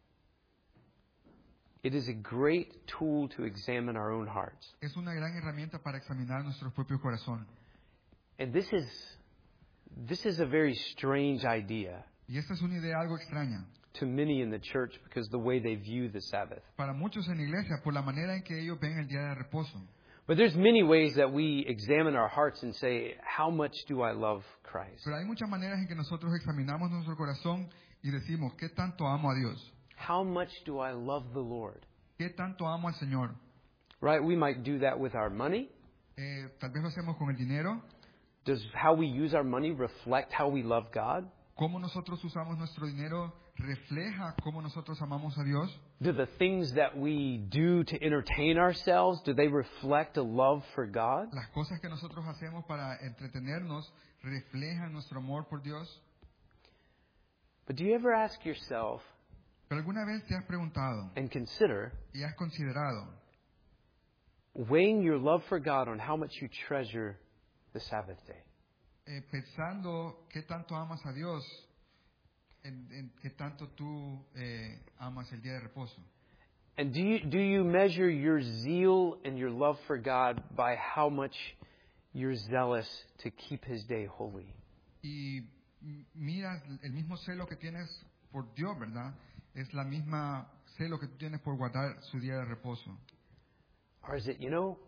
It is a great tool to examine our own hearts. Es una gran herramienta para examinar nuestro propio corazón. And this is this is a very strange idea Y esta es una idea algo extraña to many in the church because the way they view the Sabbath. para muchos en la iglesia por la manera en que ellos ven el día de reposo. But there's many ways that we examine our hearts and say, how much do I love Christ? Pero hay muchas maneras en que nosotros examinamos nuestro corazón y decimos, ¿qué tanto amo a Dios? How much do I love the Lord? ¿Qué tanto amo al Señor? Right? We might do that with our money. Eh, tal vez lo hacemos con el dinero. Does how we use our money reflect how we love God? ¿Cómo nosotros usamos nuestro dinero refleja cómo nosotros amamos a Dios? Do the things that we do to entertain ourselves, do they reflect a love for God? ¿Las cosas que nosotros hacemos para entretenernos reflejan nuestro amor por Dios? But do you ever ask yourself ¿Pero alguna vez te has preguntado and consider y has considerado weighing your love for God on how much you treasure the Sabbath day? eh, pensando qué tanto amas a Dios, en, en qué tanto tú eh, amas el día de reposo? And do you, do you measure your zeal and your love for God by how much you're zealous to keep His day holy? Y m- miras el mismo celo que tienes por Dios, ¿verdad? Es la misma celo que tú tienes por guardar su día de reposo. Or is it, you know,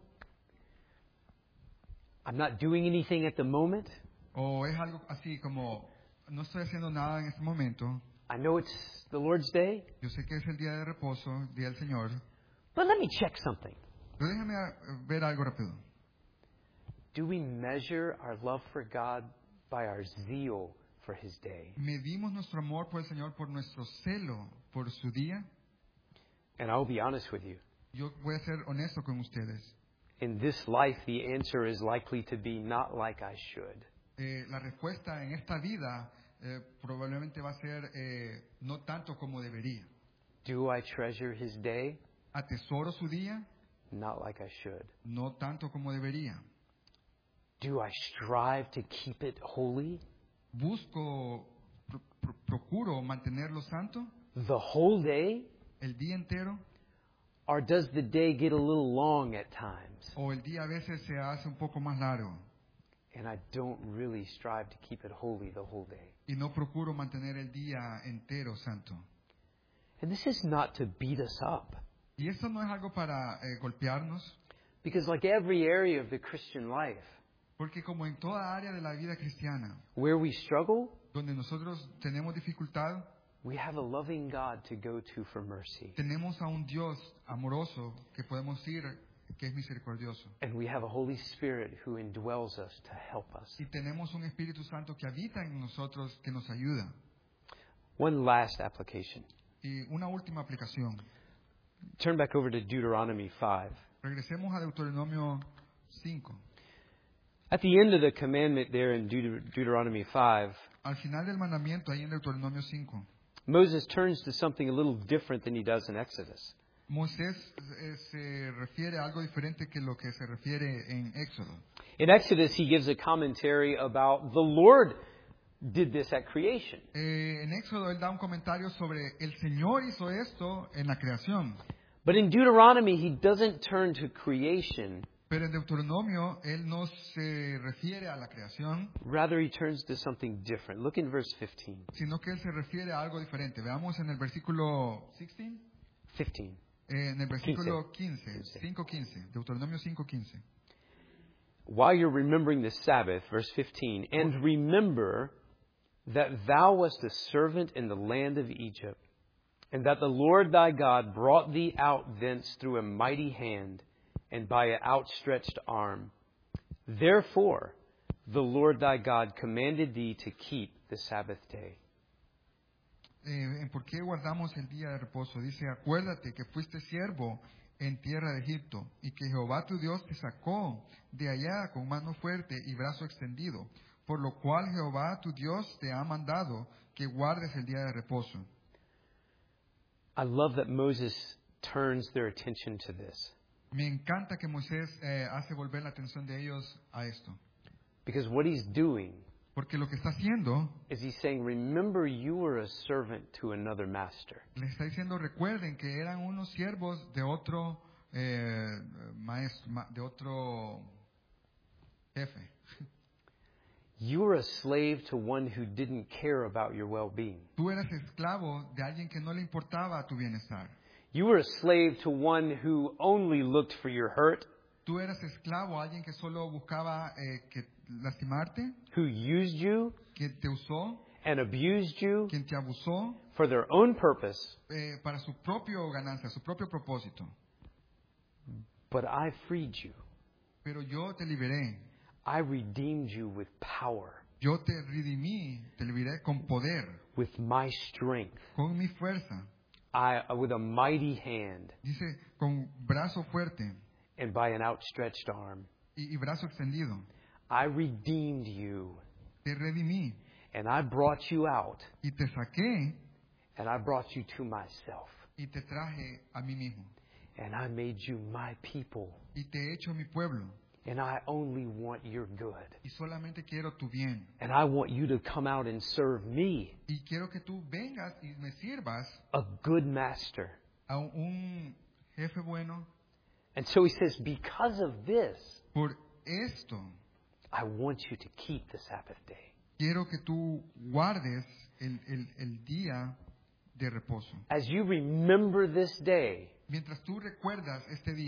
I'm not doing anything at the moment. O es algo así como, no estoy haciendo nada en este momento. I know it's the Lord's day, Yo sé que es el día de reposo, el día del Señor. but let me check something. Pero déjame eh, ver algo rápido. Do we measure our love for God by our zeal for His day? ¿Medimos nuestro amor por el Señor por nuestro celo por su día? And I'll be honest with you. Yo voy a ser honesto con ustedes. In this life, the answer is likely to be not like I should. Eh, la respuesta en esta vida eh, probablemente va a ser eh, no tanto como debería. Do I treasure His day? ¿Atesoro su día? Not like I should. No tanto como debería. Do I strive to keep it holy? ¿Busco, pro- pro- procuro mantenerlo santo The whole day? el día entero? Or does the day get a little long at times? ¿O el día a veces se hace un poco más largo? And I don't really strive to keep it holy the whole day. Y no procuro mantener el día entero santo. And this is not to beat us up. Y esto no es algo para eh, golpearnos, Because like every area of the Christian life, porque como en toda área de la vida cristiana, where we struggle, donde nosotros tenemos dificultad, we have a loving God to go to for mercy. tenemos a un Dios amoroso que podemos ir, que es misericordioso. And we have a Holy Spirit who indwells us to help us. Y tenemos un Espíritu Santo que habita en nosotros, que nos ayuda. One last application. Y una última aplicación. Turn back over to Deuteronomy five. Regresemos a Deuteronomio cinco. At the end of the commandment there in Deut- Deuteronomy five, Al final del mandamiento, ahí en Deuteronomio cinco, Moses turns to something a little different than he does in Exodus. Moisés eh, se refiere a algo diferente que lo que se refiere en Éxodo. In Exodus, he gives a commentary about the Lord did this at creation. Eh, en Éxodo él da un comentario sobre el Señor hizo esto en la creación. But in Deuteronomy, he doesn't turn to creation. Pero en Deuteronomio él no se refiere a la creación, Rather, he turns to something different. Look in verse fifteen. sino que él se refiere a algo diferente. Veamos en el versículo dieciséis, fifteen. eh, en el versículo quince, cinco quince, Deuteronomio cinco quince. While you're remembering the Sabbath, verse fifteen, and remember that thou wast a servant in the land of Egypt, and that the Lord thy God brought thee out thence through a mighty hand and by an outstretched arm. Therefore, the Lord thy God commanded thee to keep the Sabbath day. Eh, ¿en ¿Por qué guardamos el día de reposo? Dice, acuérdate que fuiste siervo en tierra de Egipto y que Jehová tu Dios te sacó de allá con mano fuerte y brazo extendido, por lo cual Jehová tu Dios te ha mandado que guardes el día de reposo. I love that Moses turns their attention to this. Me encanta que Moisés eh, hace volver la atención de ellos a esto, Because what he's doing porque lo que está haciendo, is he's saying, remember you were a servant to another master. le está diciendo, recuerden que eran unos siervos de otro eh, maestro, ma- de otro jefe. You were a slave to one who didn't care about your well-being. Tú eras esclavo de alguien que no le importaba tu bienestar. You were a slave to one who only looked for your hurt, Tú eras esclavo a alguien que solo buscaba eh, que lastimarte, who used you que te usó, and abused you quien te abusó for their own purpose. eh, para su propio ganancia, su propio propósito. But I freed you. Pero yo te liberé, I redeemed you with power, yo te redimí, te liberé con poder, with my strength, con mi fuerza. I, with a mighty hand, Dice, con brazo fuerte and by an outstretched arm. y, y brazo extendido. I redeemed you, Te redimí and I brought you out, y te saqué and I brought you to myself, y te traje a mí mismo. and I made you my people, Y te he hecho mi pueblo and I only want your good. y solamente quiero tu bien. And I want you to come out and serve me, Y quiero que tú vengas y me sirvas a good master. a un jefe bueno. And so he says, because of this, Por esto I want you to keep the Sabbath day. quiero que tú guardes el, el, el día de reposo. As you remember this day, Mientras tú recuerdas este día,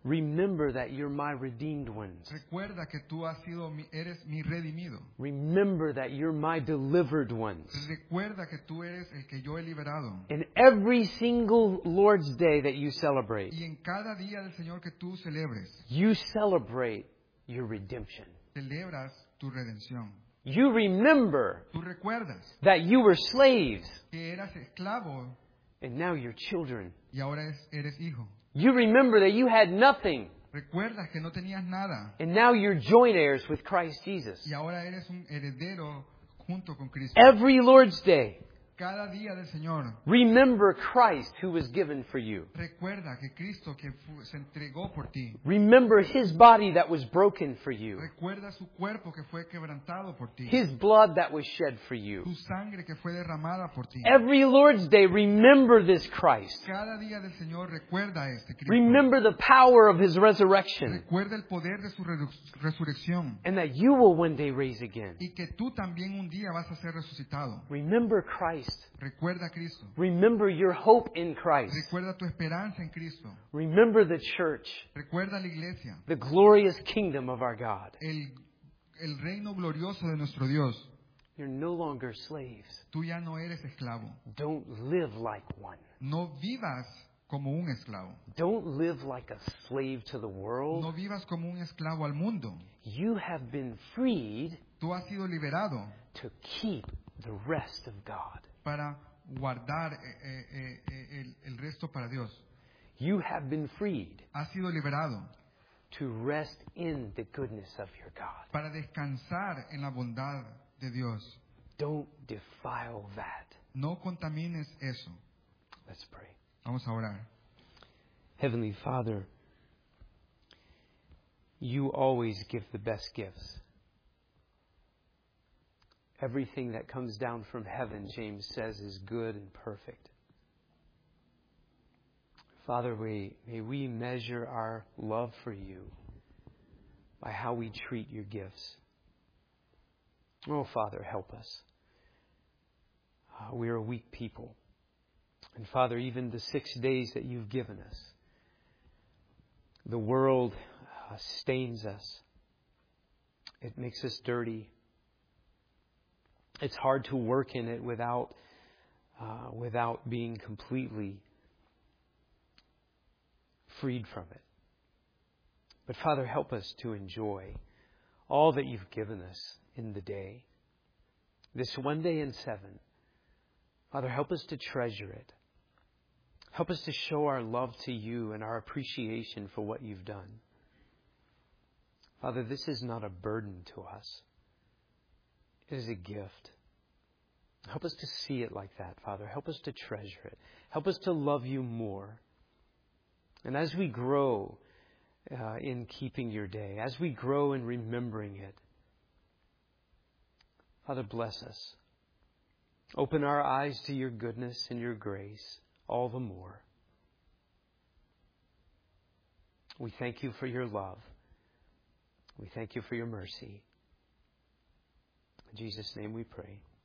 Remember that you're my redeemed ones. Recuerda que tú has sido mi, eres mi redimido. Remember that you're my delivered ones. Recuerda que tú eres el que yo he liberado. In every single Lord's Day that you celebrate, Y en cada día del Señor que tú celebres, you celebrate your redemption. celebras tu redención. You remember Tú recuerdas that you were slaves que eras esclavo and now you're children. y ahora es- eres hijo. You remember that you had nothing Recuerdas que no tenías nada and now you're joint heirs with Christ Jesus. y ahora eres un heredero junto con Cristo. Every Lord's Day, Cada día del Señor, remember Christ who was given for you. recuerda que Cristo que fu- se entregó por ti. Remember His body that was broken for you. Recuerda su cuerpo que fue quebrantado por ti. His blood that was shed for you. Su sangre que fue derramada por ti. Every Lord's Day, remember this Christ. Cada día del Señor recuerda a este Cristo. Remember the power of His resurrection. Recuerda el poder de su redu- resurrección. And that you will one day raise again. Y que tú también un día vas a ser resucitado. Remember Christ. Recuerda a Cristo. Remember your hope in Christ. Recuerda tu esperanza en Cristo. Remember the church, Recuerda la iglesia. the glorious kingdom of our God. El, el reino glorioso de nuestro Dios. You're no longer slaves. Tú ya no eres esclavo. Don't live like one. No vivas como un esclavo. Don't live like a slave to the No world. vivas como un esclavo al mundo. You have been freed Tú has sido liberado to keep the rest of God. para guardar eh, eh, eh, el, el resto para Dios. You have been freed Has sido liberado to rest in the goodness of your God. para descansar en la bondad de Dios. Don't defile that. No contamines eso. Let's pray. Vamos a orar. Heavenly Father, you always give the best gifts. Everything that comes down from heaven, James says, is good and perfect. Father, we, may we measure our love for you by how we treat your gifts. Oh, Father, help us. Uh, we are a weak people. And Father, even the six days that you've given us, the world uh, stains us. It makes us dirty. It's hard to work in it without uh, without being completely freed from it. But Father, help us to enjoy all that you've given us in the day. This one day in seven. Father, help us to treasure it. Help us to show our love to you and our appreciation for what you've done. Father, this is not a burden to us. It is a gift. Help us to see it like that, Father. Help us to treasure it. Help us to love you more. And as we grow uh, in keeping your day, as we grow in remembering it, Father, bless us. Open our eyes to your goodness and your grace all the more. We thank you for your love. We thank you for your mercy. In Jesus' name we pray.